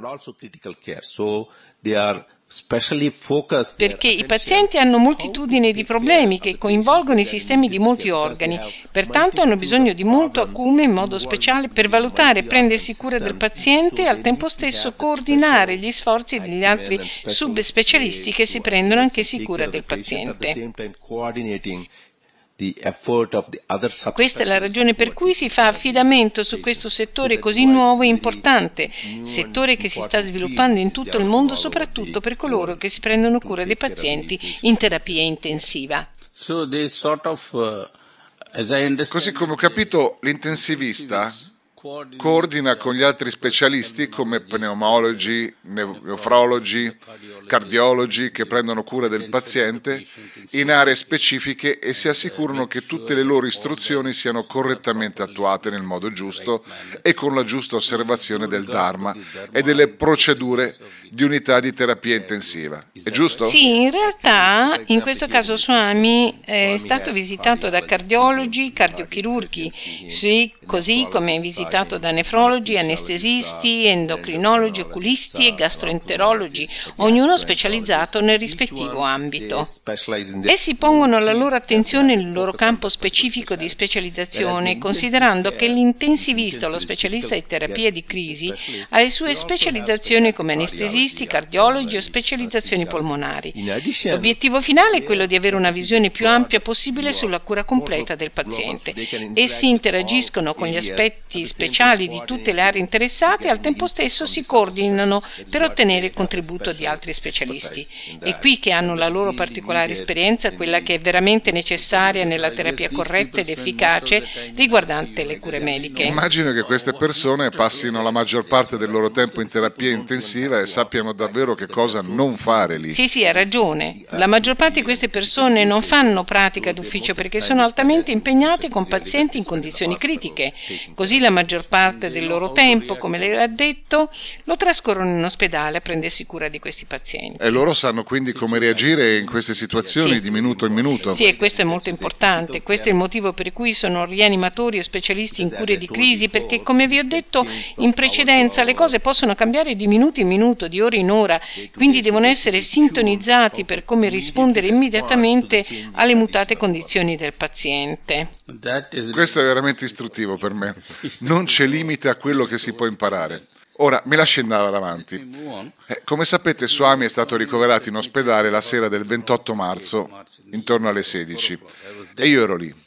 [SPEAKER 3] perché i pazienti hanno moltitudine di problemi che coinvolgono i sistemi di molti organi, pertanto hanno bisogno di molto acume in modo speciale per valutare e prendersi cura del paziente e al tempo stesso coordinare gli sforzi degli altri subspecialisti che si prendono anch'essi cura del paziente. Questa è la ragione per cui si fa affidamento su questo settore così nuovo e importante, settore che si sta sviluppando in tutto il mondo, soprattutto per coloro che si prendono cura dei pazienti in terapia intensiva.
[SPEAKER 2] Così come ho capito, l'intensivista coordina con gli altri specialisti come pneumologi, nefrologi, cardiologi che prendono cura del paziente in aree specifiche e si assicurano che tutte le loro istruzioni siano correttamente attuate nel modo giusto e con la giusta osservazione del Dharma e delle procedure di unità di terapia intensiva. È giusto?
[SPEAKER 3] Sì, in realtà in questo caso Swami è stato visitato da cardiologi, cardiochirurghi, sì, così come è visitato da nefrologi, anestesisti, endocrinologi, oculisti e gastroenterologi, ognuno specializzato nel rispettivo ambito. Essi pongono la loro attenzione nel loro campo specifico di specializzazione, considerando che l'intensivista o lo specialista di terapia di crisi ha le sue specializzazioni come anestesisti, cardiologi o specializzazioni polmonari. L'obiettivo finale è quello di avere una visione più ampia possibile sulla cura completa del paziente. Essi interagiscono con gli aspetti speciali di tutte le aree interessate e al tempo stesso si coordinano per ottenere il contributo di altri specialisti. È qui che hanno la loro particolare esperienza, quella che è veramente necessaria nella terapia corretta ed efficace riguardante le cure mediche.
[SPEAKER 2] Immagino che queste persone passino la maggior parte del loro tempo in terapia intensiva e sappiano davvero che cosa non fare lì.
[SPEAKER 3] Sì, ha ragione. La maggior parte di queste persone non fanno pratica d'ufficio perché sono altamente impegnate con pazienti in condizioni critiche. Così la maggior parte del loro tempo, come lei ha detto, lo trascorrono in ospedale a prendersi cura di questi pazienti.
[SPEAKER 2] E loro sanno quindi come reagire in queste situazioni di minuto in minuto?
[SPEAKER 3] Sì, e questo è molto importante. Questo è il motivo per cui sono rianimatori o specialisti in cure di crisi, perché come vi ho detto in precedenza le cose possono cambiare di minuto in minuto, di ora in ora, quindi devono essere sintonizzati per come rispondere immediatamente alle mutate condizioni del paziente.
[SPEAKER 2] Questo è veramente istruttivo per me. Non c'è limite a quello che si può imparare. Ora, mi lasci andare avanti. Come sapete, Swami è stato ricoverato in ospedale la sera del 28 marzo, intorno alle 16, e io ero lì.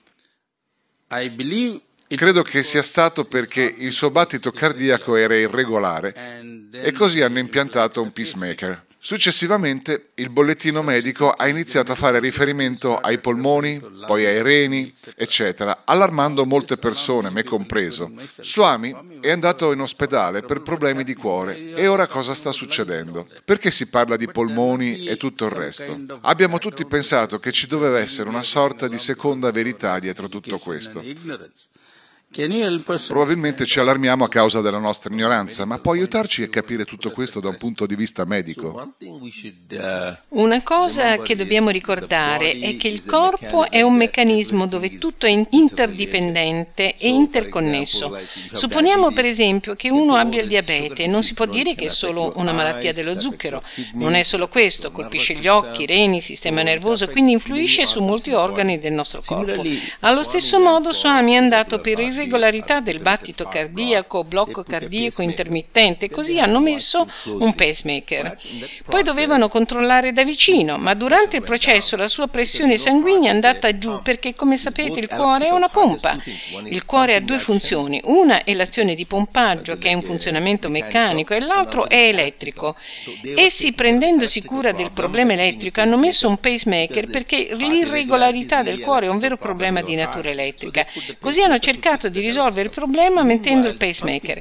[SPEAKER 2] Credo che sia stato perché il suo battito cardiaco era irregolare e così hanno impiantato un pacemaker. Successivamente il bollettino medico ha iniziato a fare riferimento ai polmoni, poi ai reni, eccetera, allarmando molte persone, me compreso. Swami è andato in ospedale per problemi di cuore e ora cosa sta succedendo? Perché si parla di polmoni e tutto il resto? Abbiamo tutti pensato che ci doveva essere una sorta di seconda verità dietro tutto questo. Probabilmente ci allarmiamo a causa della nostra ignoranza, ma può aiutarci a capire tutto questo da un punto di vista medico?
[SPEAKER 3] Una cosa che dobbiamo ricordare è che il corpo è un meccanismo dove tutto è interdipendente e interconnesso. Supponiamo per esempio che uno abbia il diabete, non si può dire che è solo una malattia dello zucchero. Non è solo questo, colpisce gli occhi, i reni, il sistema nervoso, quindi influisce su molti organi del nostro corpo. Allo stesso modo Swami è andato per il l'irregolarità del battito cardiaco, blocco cardiaco intermittente, così hanno messo un pacemaker. Poi dovevano controllare da vicino, ma durante il processo la sua pressione sanguigna è andata giù perché, come sapete, il cuore è una pompa. Il cuore ha due funzioni, una è l'azione di pompaggio che è un funzionamento meccanico e l'altro è elettrico. Essi, prendendosi cura del problema elettrico, hanno messo un pacemaker perché l'irregolarità del cuore è un vero problema di natura elettrica. Così hanno cercato di risolvere il problema mettendo il pacemaker.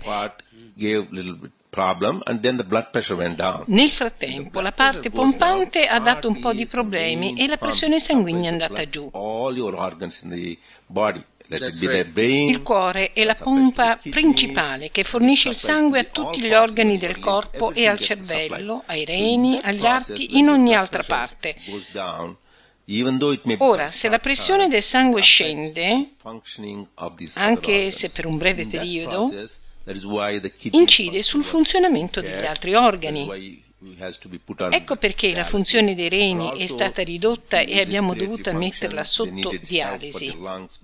[SPEAKER 3] Nel frattempo la parte pompante ha dato un po' di problemi e la pressione sanguigna è andata giù. Il cuore è la pompa principale che fornisce il sangue a tutti gli organi del corpo e al cervello, ai reni, agli arti, in ogni altra parte. Ora, se la pressione del sangue scende, anche se per un breve periodo, incide sul funzionamento degli altri organi. Ecco perché la funzione dei reni è stata ridotta e abbiamo dovuto metterla sotto dialisi.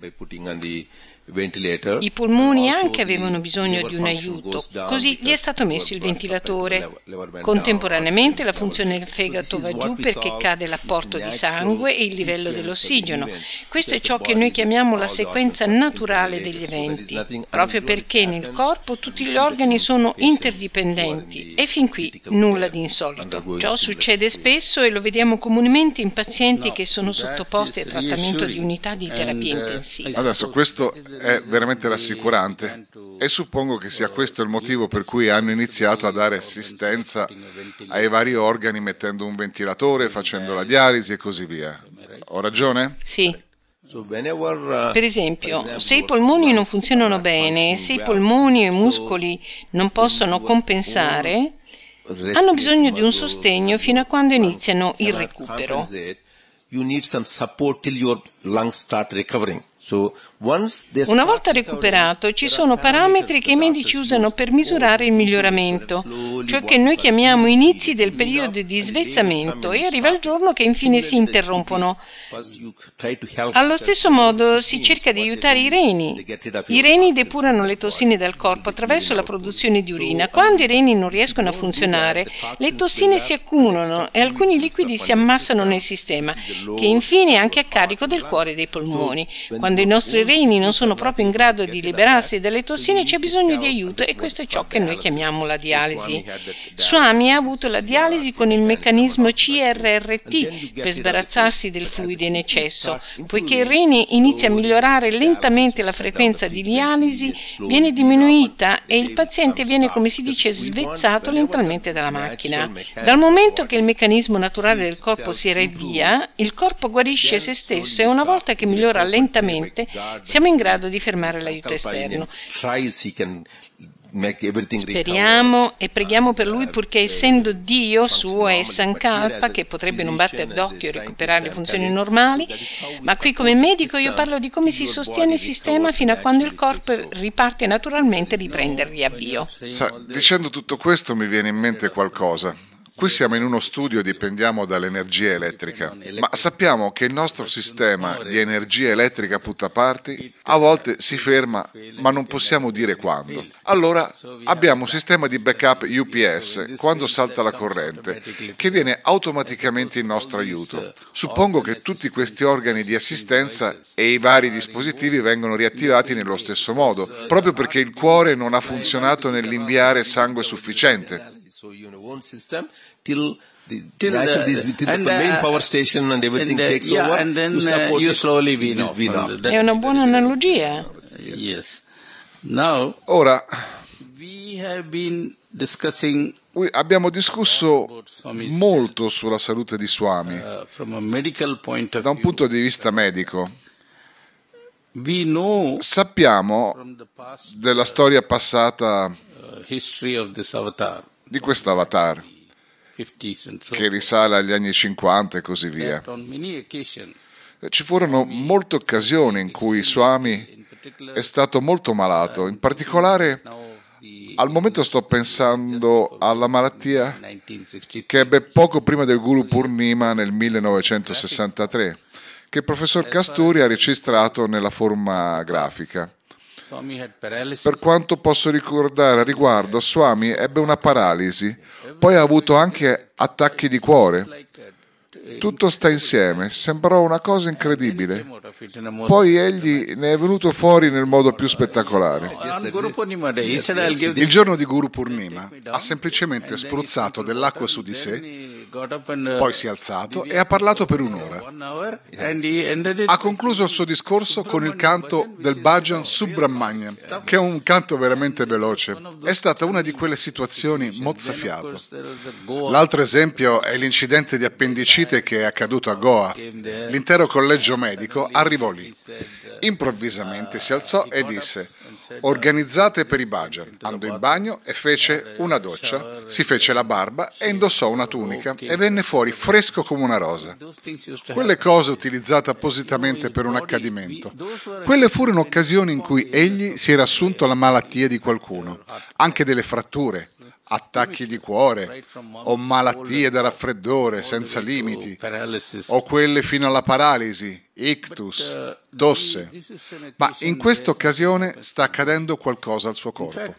[SPEAKER 3] I polmoni anche avevano bisogno di un aiuto, così gli è stato messo il ventilatore. Contemporaneamente la funzione del fegato va giù perché cade l'apporto di sangue e il livello dell'ossigeno. Questo è ciò che noi chiamiamo la sequenza naturale degli eventi, proprio perché nel corpo tutti gli organi sono interdipendenti e fin qui nulla di insolito. Ciò succede spesso e lo vediamo comunemente in pazienti che sono sottoposti a trattamento di unità di terapia intensiva.
[SPEAKER 2] Adesso questo è veramente rassicurante e suppongo che sia questo il motivo per cui hanno iniziato a dare assistenza ai vari organi mettendo un ventilatore, facendo la dialisi e così via. Ho ragione?
[SPEAKER 3] Sì. Per esempio, se i polmoni non funzionano bene, se i polmoni e i muscoli non possono compensare, hanno bisogno di un sostegno fino a quando iniziano il recupero. Una volta recuperato, ci sono parametri che i medici usano per misurare il miglioramento, cioè che noi chiamiamo inizi del periodo di svezzamento, e arriva il giorno che infine si interrompono. Allo stesso modo si cerca di aiutare i reni. I reni depurano le tossine dal corpo attraverso la produzione di urina. Quando i reni non riescono a funzionare, le tossine si accumulano e alcuni liquidi si ammassano nel sistema, che infine è anche a carico del cuore e dei polmoni. Quando i nostri reni non sono proprio in grado di liberarsi dalle tossine, c'è bisogno di aiuto, e questo è ciò che noi chiamiamo la dialisi. Swami ha avuto la dialisi con il meccanismo CRRT per sbarazzarsi del fluido in eccesso. Poiché il rene inizia a migliorare lentamente, la frequenza di dialisi viene diminuita e il paziente viene, come si dice, svezzato lentamente dalla macchina. Dal momento che il meccanismo naturale del corpo si riavvia, il corpo guarisce se stesso, e una volta che migliora lentamente siamo in grado di fermare l'aiuto esterno. Speriamo e preghiamo per lui, purché, essendo Dio suo e Sankalpa, che potrebbe in un batter d'occhio recuperare le funzioni normali, ma qui come medico io parlo di come si sostiene il sistema fino a quando il corpo riparte naturalmente e riprende il riavvio.
[SPEAKER 2] Dicendo tutto questo mi viene in mente qualcosa. Qui siamo in uno studio e dipendiamo dall'energia elettrica, ma sappiamo che il nostro sistema di energia elettrica a puttaparti a volte si ferma, ma non possiamo dire quando. Allora abbiamo un sistema di backup UPS quando salta la corrente, che viene automaticamente in nostro aiuto. Suppongo che tutti questi organi di assistenza e i vari dispositivi vengono riattivati nello stesso modo, proprio perché il cuore non ha funzionato nell'inviare sangue sufficiente.
[SPEAKER 4] Till the main power station and everything takes over,
[SPEAKER 1] and then you slowly wean off.
[SPEAKER 3] È una buona analogia.
[SPEAKER 1] Yes. Now,
[SPEAKER 2] ora,
[SPEAKER 1] we have been discussing
[SPEAKER 2] abbiamo discusso molto sulla salute di Swami
[SPEAKER 1] from a medical point of
[SPEAKER 2] da un punto di vista medico.
[SPEAKER 1] We know
[SPEAKER 2] Sappiamo della storia passata
[SPEAKER 1] history of this avatar,
[SPEAKER 2] di questo avatar,
[SPEAKER 1] 50s and so
[SPEAKER 2] che risale agli anni 50 e così via.
[SPEAKER 1] on many occasions.
[SPEAKER 2] Ci furono molte occasioni in cui Swami è stato molto malato, in particolare al momento sto pensando alla malattia che ebbe poco prima del Guru Purnima nel 1963, che il professor Kasturi ha registrato nella forma grafica. Per quanto posso ricordare a riguardo, Swami ebbe una paralisi, poi ha avuto anche attacchi di cuore. Tutto sta insieme, sembrò una cosa incredibile. Poi egli ne è venuto fuori nel modo più spettacolare. Il giorno di Guru Purnima ha semplicemente spruzzato dell'acqua su di sé, poi si è alzato e ha parlato per un'ora. Ha concluso il suo discorso con il canto del Bhajan Subramaniam, che è un canto veramente veloce. È stata una di quelle situazioni mozzafiato. L'altro esempio è l'incidente di appendicite che è accaduto a Goa. L'intero collegio medico arrivò lì. Improvvisamente si alzò e disse: organizzate per i Bhajan. Andò in bagno e fece una doccia, si fece la barba e indossò una tunica e venne fuori fresco come una rosa. Quelle cose utilizzate appositamente per un accadimento, quelle furono occasioni in cui egli si era assunto la malattia di qualcuno, anche delle fratture, attacchi di cuore o malattie da raffreddore senza limiti o quelle fino alla paralisi, ictus, tosse. Ma in questa occasione sta accadendo qualcosa al suo corpo.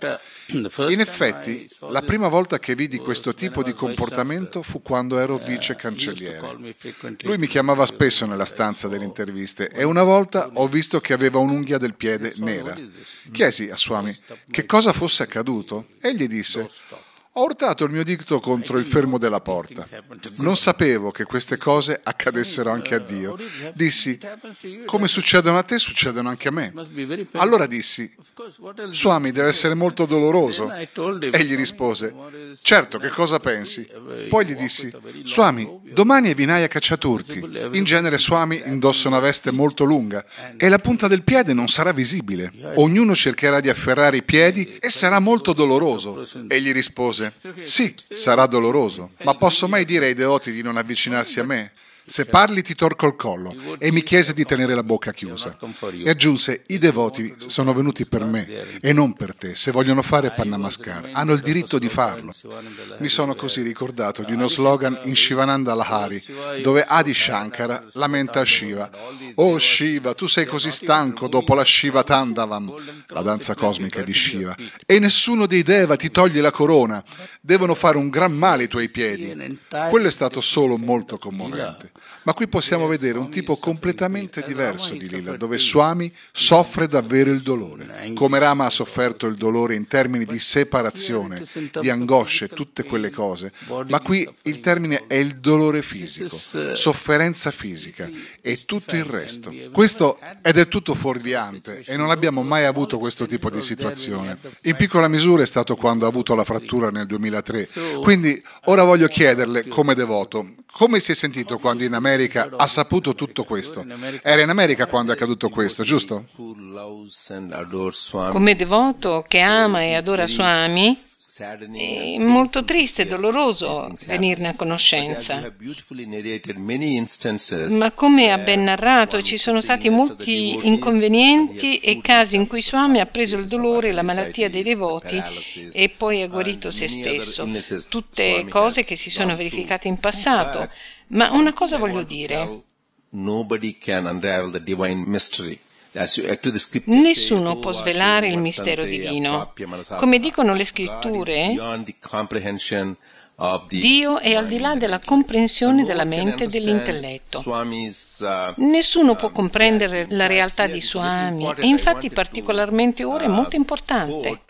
[SPEAKER 2] In effetti, la prima volta che vidi questo tipo di comportamento fu quando ero vice cancelliere. Lui mi chiamava spesso nella stanza delle interviste e una volta ho visto che aveva un'unghia del piede nera. Chiesi a Swami che cosa fosse accaduto. Egli disse: ho urtato il mio dito contro il fermo della porta. Non sapevo che queste cose accadessero anche a Dio. Dissi: come succedono a te, succedono anche a me. Allora dissi: Swami, deve essere molto doloroso. Egli rispose: certo, che cosa pensi? Poi gli dissi: Swami, domani è Vinaya Cacciaturti. In genere Swami indossa una veste molto lunga e la punta del piede non sarà visibile. Ognuno cercherà di afferrare i piedi e sarà molto doloroso. Egli rispose: sì, sarà doloroso, ma posso mai dire ai devoti di non avvicinarsi a me? Se parli ti torco il collo. E mi chiese di tenere la bocca chiusa. E aggiunse: i devoti sono venuti per me e non per te. Se vogliono fare Pannamaskar, hanno il diritto di farlo. Mi sono così ricordato di uno slogan in Shivananda Lahari, dove Adi Shankara lamenta a Shiva: oh Shiva, tu sei così stanco dopo la Shiva Tandavam, la danza cosmica di Shiva, e nessuno dei Deva ti toglie la corona. Devono fare un gran male i tuoi piedi. Quello è stato solo molto commovente. Ma qui possiamo vedere un tipo completamente diverso di Lila, dove Swami soffre davvero il dolore. Come Rama ha sofferto il dolore in termini di separazione, di angosce, tutte quelle cose. Ma qui il termine è il dolore fisico, sofferenza fisica e tutto il resto. Questo è del tutto fuorviante e non abbiamo mai avuto questo tipo di situazione. In piccola misura è stato quando ha avuto la frattura nel 2003. Quindi ora voglio chiederle, come devoto, come si è sentito quando in America ha saputo tutto questo? Era in America quando è accaduto questo, giusto?
[SPEAKER 3] Come devoto che ama e adora Swami, è molto triste e doloroso venirne a conoscenza. Ma come ha ben narrato, ci sono stati molti inconvenienti e casi in cui Swami ha preso il dolore e la malattia dei devoti e poi ha guarito se stesso. Tutte cose che si sono verificate in passato. Ma una cosa voglio dire. Nessuno può svelare il mistero divino. Come dicono le scritture, Dio è al di là della comprensione della mente e dell'intelletto. Nessuno può comprendere la realtà di Swami e infatti particolarmente ora è molto importante.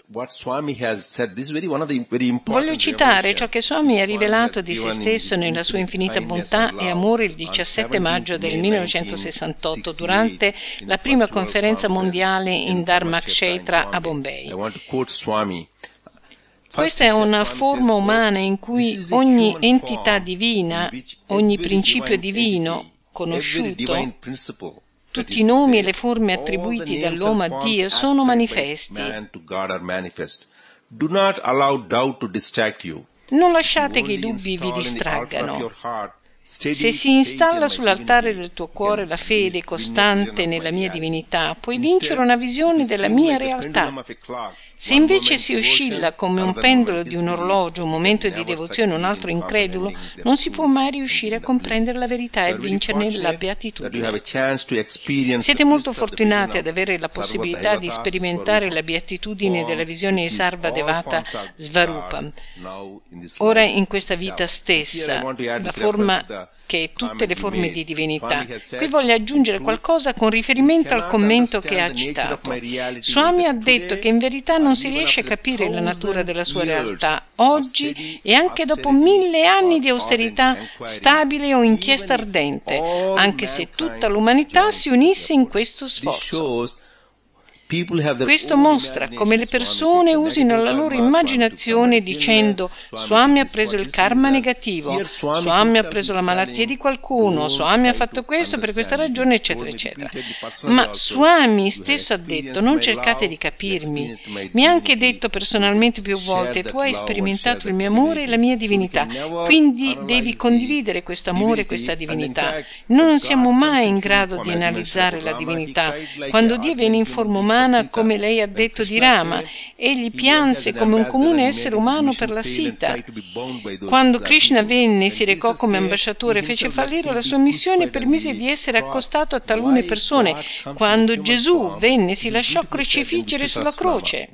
[SPEAKER 3] Voglio citare ciò che Swami ha rivelato di se stesso nella sua infinita bontà e amore il 17 maggio del 1968 durante la prima conferenza mondiale in Dharmakshetra a Bombay. Questa è una forma umana in cui ogni entità divina, ogni principio divino conosciuto, tutti i nomi e le forme attribuiti dall'uomo a Dio sono manifesti. Non lasciate che i dubbi vi distraggano. Se si installa sull'altare del tuo cuore la fede costante nella mia divinità, puoi vincere una visione della mia realtà. Se invece si oscilla come un pendolo di un orologio, un momento di devozione, un altro incredulo, non si può mai riuscire a comprendere la verità e vincerne la beatitudine. Siete molto fortunati ad avere la possibilità di sperimentare la beatitudine della visione di Sarvadevata Svarupam, ora in questa vita stessa, la forma che è tutte le forme di divinità. Qui voglio aggiungere qualcosa con riferimento al commento che ha citato. Swami ha detto che in verità non si riesce a capire la natura della sua realtà oggi e anche dopo 1000 anni di austerità stabile o inchiesta ardente, anche se tutta l'umanità si unisse in questo sforzo. Questo mostra come le persone usino la loro immaginazione dicendo Swami ha preso il karma negativo, Swami ha preso la malattia di qualcuno, Swami ha fatto questo per questa ragione, eccetera, eccetera. Ma Swami stesso ha detto non cercate di capirmi. Mi ha anche detto personalmente più volte tu hai sperimentato il mio amore e la mia divinità, quindi devi condividere questo amore e questa divinità. Noi non siamo mai in grado di analizzare la divinità. Quando Dio viene in forma umana, come lei ha detto di Rama, egli pianse come un comune essere umano per la Sita. Quando Krishna venne, si recò come ambasciatore, fece fallire la sua missione e permise di essere accostato a talune persone. Quando Gesù venne, si lasciò crocifiggere sulla croce.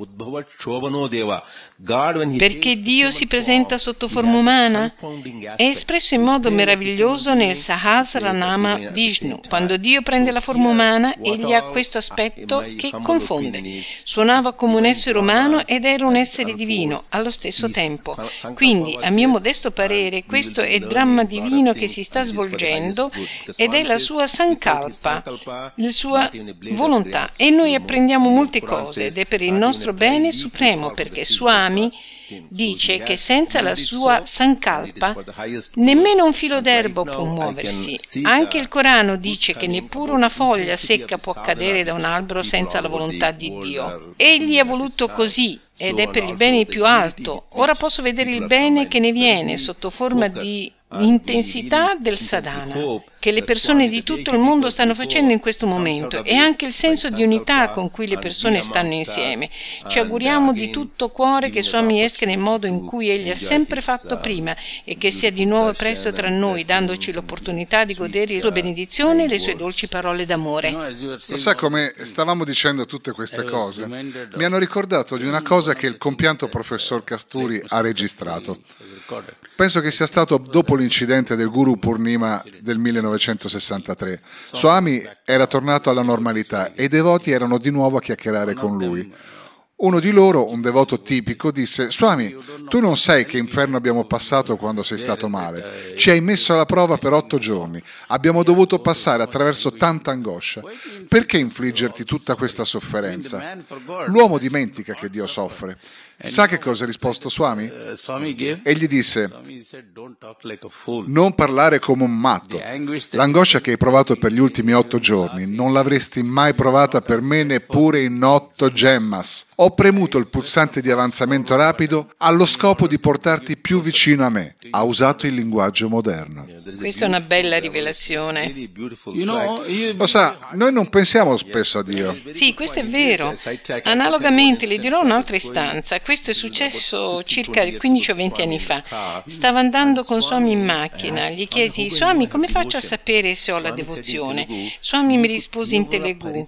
[SPEAKER 3] Perché Dio si presenta sotto forma umana? È espresso in modo meraviglioso nel Sahasranama Vishnu. Quando Dio prende la forma umana, egli ha questo aspetto che confonde. Suonava come un essere umano ed era un essere divino allo stesso tempo. Quindi, a mio modesto parere, questo è il dramma divino che si sta svolgendo ed è la sua sankalpa, la sua volontà. E noi apprendiamo molte cose ed è per il nostro bene supremo, perché Swami dice che senza la sua sankalpa nemmeno un filo d'erba può muoversi. Anche il Corano dice che neppure una foglia secca può cadere da un albero senza la volontà di Dio. Egli ha voluto così ed è per il bene più alto. Ora posso vedere il bene che ne viene sotto forma di intensità del sadhana che le persone di tutto il mondo stanno facendo in questo momento e anche il senso di unità con cui le persone stanno insieme. Ci auguriamo di tutto cuore che Swami esca nel modo in cui egli ha sempre fatto prima e che sia di nuovo presto tra noi, dandoci l'opportunità di godere la sua benedizione e le sue dolci parole d'amore.
[SPEAKER 2] Lo sa, come stavamo dicendo tutte queste cose, mi hanno ricordato di una cosa che il compianto professor Kasturi ha registrato. Penso che sia stato dopo l'incidente del Guru Purnima del 1963. Swami era tornato alla normalità e i devoti erano di nuovo a chiacchierare con lui. Uno di loro, un devoto tipico, disse: Swami, tu non sai che inferno abbiamo passato quando sei stato male. Ci hai messo alla prova per 8 giorni. Abbiamo dovuto passare attraverso tanta angoscia. Perché infliggerti tutta questa sofferenza? L'uomo dimentica che Dio soffre. Sa che cosa ha risposto Swami? Egli disse: non parlare come un matto. L'angoscia che hai provato per gli ultimi 8 giorni non l'avresti mai provata per me neppure in 8 gemmas. Ho premuto il pulsante di avanzamento rapido allo scopo di portarti più vicino a me. Ha usato il linguaggio moderno.
[SPEAKER 3] Questa è una bella rivelazione.
[SPEAKER 2] Lo sa, noi non pensiamo spesso a Dio.
[SPEAKER 3] Sì, questo è vero. Analogamente le dirò un'altra istanza. Questo è successo circa 15 o 20 anni fa. Stavo andando con Swami in macchina. Gli chiesi: Swami, come faccio a sapere se ho la devozione? Swami mi rispose in Telugu: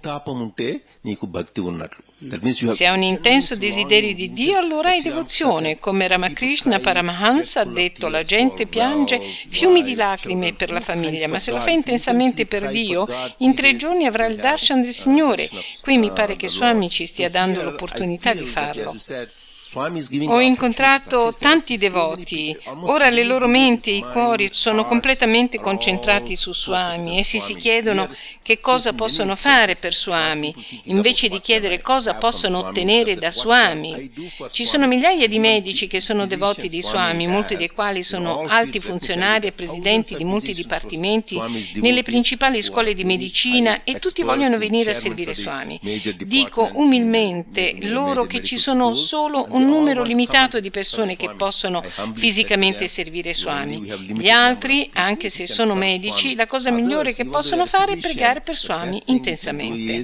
[SPEAKER 3] se hai un intenso desiderio di Dio, allora hai devozione. Come Ramakrishna Paramahansa ha detto, la gente piange fiumi di lacrime per la famiglia, ma se lo fa intensamente per Dio, in 3 giorni avrà il darshan del Signore. Qui mi pare che Swami ci stia dando l'opportunità di farlo. Ho incontrato tanti devoti, ora le loro menti e i cuori sono completamente concentrati su Swami. Essi si chiedono che cosa possono fare per Swami, invece di chiedere cosa possono ottenere da Swami. Ci sono migliaia di medici che sono devoti di Swami, molti dei quali sono alti funzionari e presidenti di molti dipartimenti nelle principali scuole di medicina e tutti vogliono venire a servire Swami. Dico umilmente loro che ci sono solo un numero limitato di persone che possono fisicamente servire Swami. Gli altri, anche se sono medici, la cosa migliore che possono fare è pregare per Swami intensamente.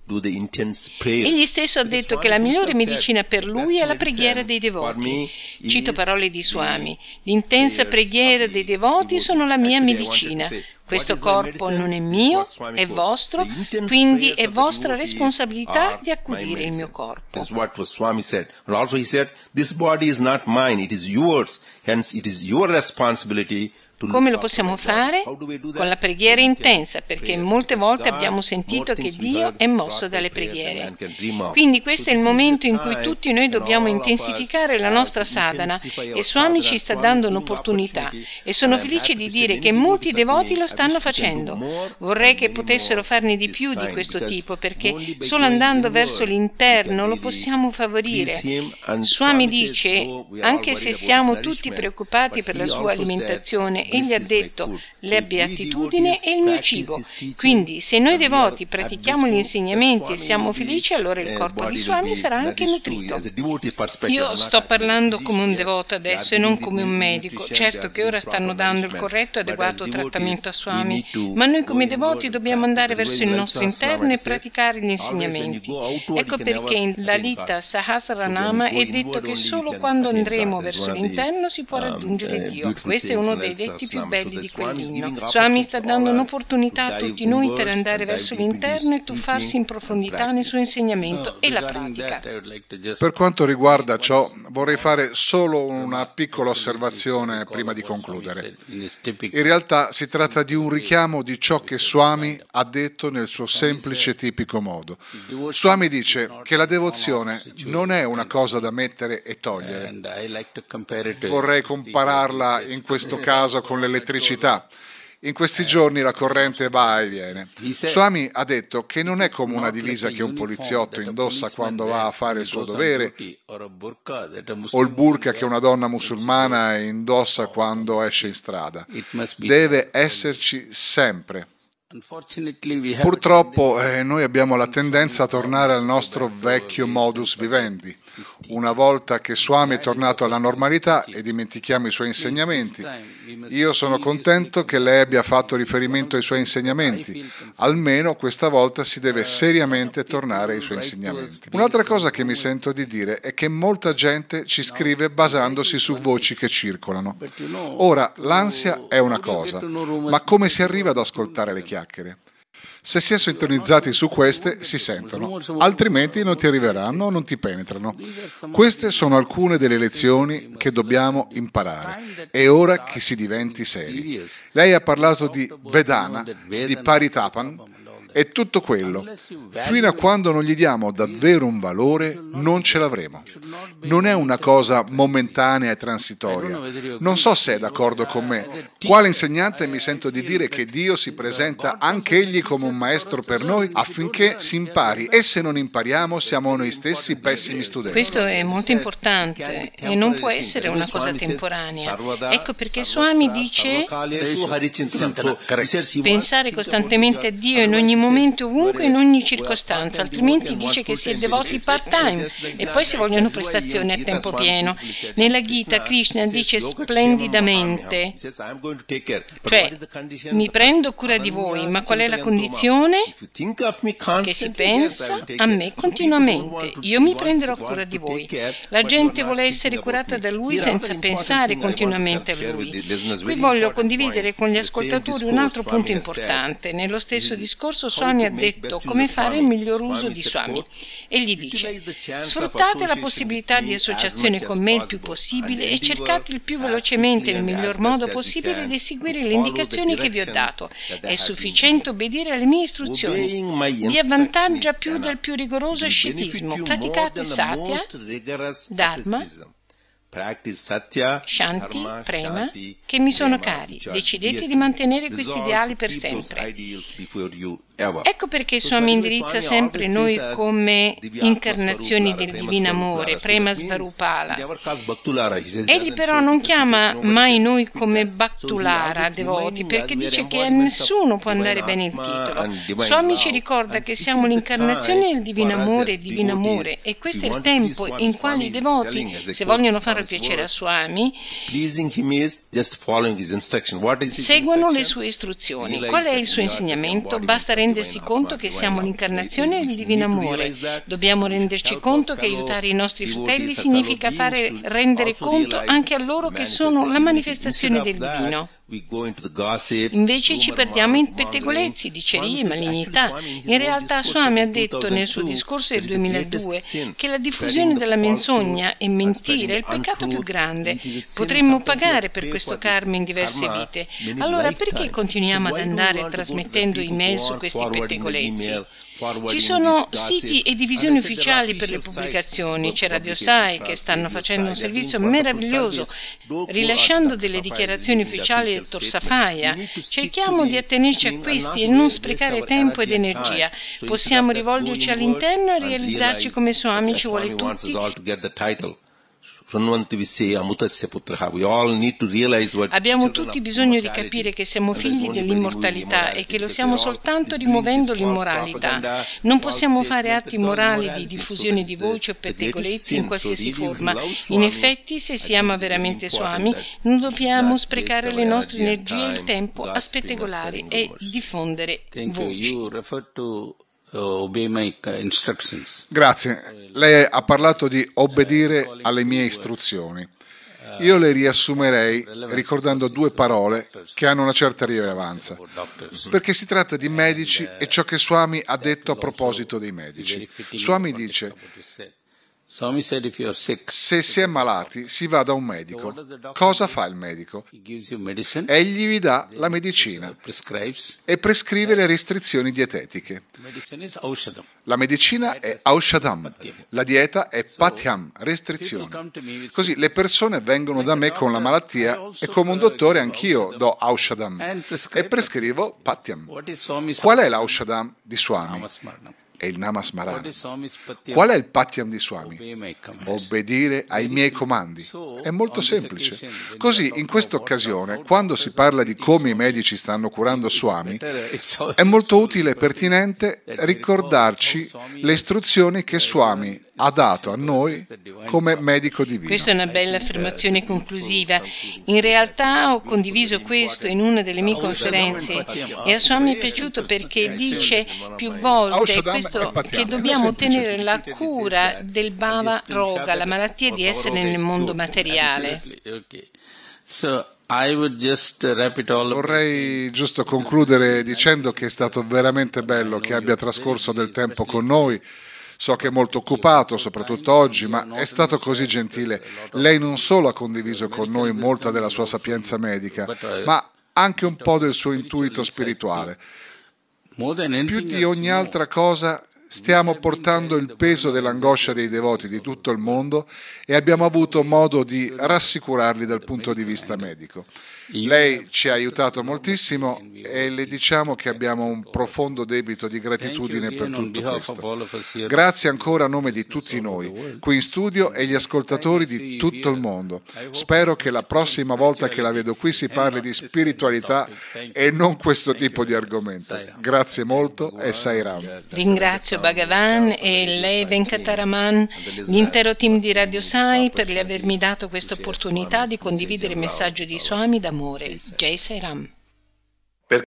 [SPEAKER 3] Egli stesso ha detto che la migliore medicina per lui è la preghiera dei devoti. Cito parole di Swami: l'intensa preghiera dei devoti sono la mia medicina. Questo corpo non è mio, è vostro, quindi è vostra responsabilità di accudire il mio corpo.
[SPEAKER 4] That's what Swami said. And also he said, this body is not mine, it is yours. Hence it is your responsibility.
[SPEAKER 3] Come lo possiamo fare? Con la preghiera intensa, perché molte volte abbiamo sentito che Dio è mosso dalle preghiere. Quindi questo è il momento in cui tutti noi dobbiamo intensificare la nostra sadhana, e Swami ci sta dando un'opportunità, e sono felice di dire che molti devoti lo stanno facendo. Vorrei che potessero farne di più di questo tipo, perché solo andando verso l'interno lo possiamo favorire. Swami dice, anche se siamo tutti preoccupati per la sua alimentazione, egli ha detto, la beatitudine è il mio cibo. Quindi, se noi devoti pratichiamo gli insegnamenti e siamo felici, allora il corpo di Swami sarà anche nutrito. Io sto parlando come un devoto adesso e non come un medico. Certo che ora stanno dando il corretto e adeguato trattamento a Swami, ma noi come devoti dobbiamo andare verso il nostro interno e praticare gli insegnamenti. Ecco perché in Lalita Sahasranama è detto che solo quando andremo verso l'interno si può raggiungere Dio. Questo è uno dei detti più belli di quell'inno. Swami sta dando un'opportunità a tutti noi per andare verso l'interno e tuffarsi in profondità nel suo insegnamento e la pratica.
[SPEAKER 2] Per quanto riguarda ciò, vorrei fare solo una piccola osservazione prima di concludere. In realtà si tratta di un richiamo di ciò che Swami ha detto nel suo semplice e tipico modo. Swami dice che la devozione non è una cosa da mettere e togliere. Vorrei compararla in questo caso con l'elettricità. In questi giorni la corrente va e viene. Swami ha detto che non è come una divisa che un poliziotto indossa quando va a fare il suo dovere, o il burqa che una donna musulmana indossa quando esce in strada. Deve esserci sempre. Purtroppo noi abbiamo la tendenza a tornare al nostro vecchio modus vivendi. Una volta che Swami è tornato alla normalità e dimentichiamo i suoi insegnamenti. Io sono contento che lei abbia fatto riferimento ai suoi insegnamenti. Almeno questa volta si deve seriamente tornare ai suoi insegnamenti. Un'altra cosa che mi sento di dire è che molta gente ci scrive basandosi su voci che circolano. Ora, l'ansia è una cosa, ma come si arriva ad ascoltare le chiacchiere? Se si è sintonizzati su queste, si sentono, altrimenti non ti arriveranno o non ti penetrano. Queste sono alcune delle lezioni che dobbiamo imparare. È ora che si diventi seri. Lei ha parlato di Vedana, di Paritapan, e tutto quello. Fino a quando non gli diamo davvero un valore, non ce l'avremo. Non è una cosa momentanea e transitoria. Non so se è d'accordo con me. Quale insegnante mi sento di dire che Dio si presenta anche egli come un maestro per noi affinché si impari, e se non impariamo siamo noi stessi pessimi studenti.
[SPEAKER 3] Questo è molto importante e non può essere una cosa temporanea. Ecco perché Swami dice pensare costantemente a Dio in ogni momento, ovunque, in ogni circostanza, altrimenti dice che si è devoti part-time e poi si vogliono prestazioni a tempo pieno. Nella Gita Krishna dice splendidamente, cioè mi prendo cura di voi, ma qual è la condizione? Che si pensa a me continuamente, io mi prenderò cura di voi. La gente vuole essere curata da lui senza pensare continuamente a lui. Qui voglio condividere con gli ascoltatori un altro punto importante. Nello stesso discorso Swami ha detto come fare il miglior uso di Swami. Egli dice: sfruttate la possibilità di associazione con me il più possibile e cercate il più velocemente e nel miglior modo possibile di seguire le indicazioni che vi ho dato. È sufficiente obbedire alle mie istruzioni. Vi avvantaggia più del più rigoroso ascetismo. Praticate satya, dharma, Shanti, Prema, che mi sono cari, decidete di mantenere questi ideali per sempre. Ecco perché Swami indirizza sempre noi come incarnazioni del divino amore, Prema Svarupala. Egli però non chiama mai noi come Bhaktulara, devoti, perché dice che a nessuno può andare bene il titolo. Swami ci ricorda che siamo l'incarnazione del divino amore, e questo è il tempo in cui i devoti, se vogliono fare piacere a Swami, seguono le sue istruzioni. Qual è il suo insegnamento? Basta rendersi conto che siamo l'incarnazione del divino amore. Dobbiamo renderci conto che aiutare i nostri fratelli significa rendere conto anche a loro che sono la manifestazione del divino. Invece ci perdiamo in pettegolezzi, dicerie e malignità. In realtà Swami ha detto nel suo discorso del 2002 che la diffusione della menzogna e mentire è il peccato più grande. Potremmo pagare per questo karma in diverse vite. Allora perché continuiamo ad andare trasmettendo email su questi pettegolezzi? Ci sono siti e divisioni ufficiali per le pubblicazioni, c'è Radio Sai che stanno facendo un servizio meraviglioso rilasciando delle dichiarazioni ufficiali del Torsafaya. Cerchiamo di attenerci a questi e non sprecare tempo ed energia. Possiamo rivolgerci all'interno e realizzarci come Swami ci vuole tutti. Abbiamo tutti bisogno di capire che siamo figli dell'immortalità e che lo siamo soltanto rimuovendo l'immoralità. Non possiamo fare atti immorali di diffusione di voci o pettegolezzi in qualsiasi forma. In effetti, se si ama veramente Swami, non dobbiamo sprecare le nostre energie e il tempo a spettegolare e diffondere voci.
[SPEAKER 1] Obey my instructions.
[SPEAKER 2] Grazie. Lei ha parlato di obbedire alle mie istruzioni. Io le riassumerei ricordando due parole che hanno una certa rilevanza, perché si tratta di medici e ciò che Swami ha detto a proposito dei medici. Swami dice: se si è malati si va da un medico. Cosa fa il medico? Egli vi dà la medicina e prescrive le restrizioni dietetiche. La medicina è aushadam, la dieta è patyam, restrizioni. Così le persone vengono da me con la malattia e come un dottore anch'io do aushadam e prescrivo patyam. Qual è l'aushadam di Swami? È il Namasmarana. Qual è il Patyam di Swami? Obbedire ai miei comandi. È molto semplice. Così, in questa occasione, quando si parla di come i medici stanno curando Swami, è molto utile e pertinente ricordarci le istruzioni che Swami ha dato a noi come medico divino.
[SPEAKER 3] Questa è una bella affermazione conclusiva. In realtà ho condiviso questo in una delle mie conferenze e a Swami è piaciuto perché dice più volte questo, che dobbiamo tenere la cura del Bhava Roga, la malattia di essere nel mondo materiale.
[SPEAKER 2] Vorrei giusto concludere dicendo che è stato veramente bello che abbia trascorso del tempo con noi. So che è molto occupato, soprattutto oggi, ma è stato così gentile. Lei non solo ha condiviso con noi molta della sua sapienza medica, ma anche un po' del suo intuito spirituale. Più di ogni altra cosa, stiamo portando il peso dell'angoscia dei devoti di tutto il mondo e abbiamo avuto modo di rassicurarli dal punto di vista medico. Lei ci ha aiutato moltissimo e le diciamo che abbiamo un profondo debito di gratitudine per tutto questo. Grazie ancora a nome di tutti noi, qui in studio e gli ascoltatori di tutto il mondo. Spero che la prossima volta che la vedo qui si parli di spiritualità e non questo tipo di argomento. Grazie molto e Sai Ram.
[SPEAKER 3] Ringrazio Bhagavan e lei Venkataraman, l'intero team di Radio Sai per avermi dato questa opportunità di condividere il messaggio di Swami d'amore. Jai Sai Ram.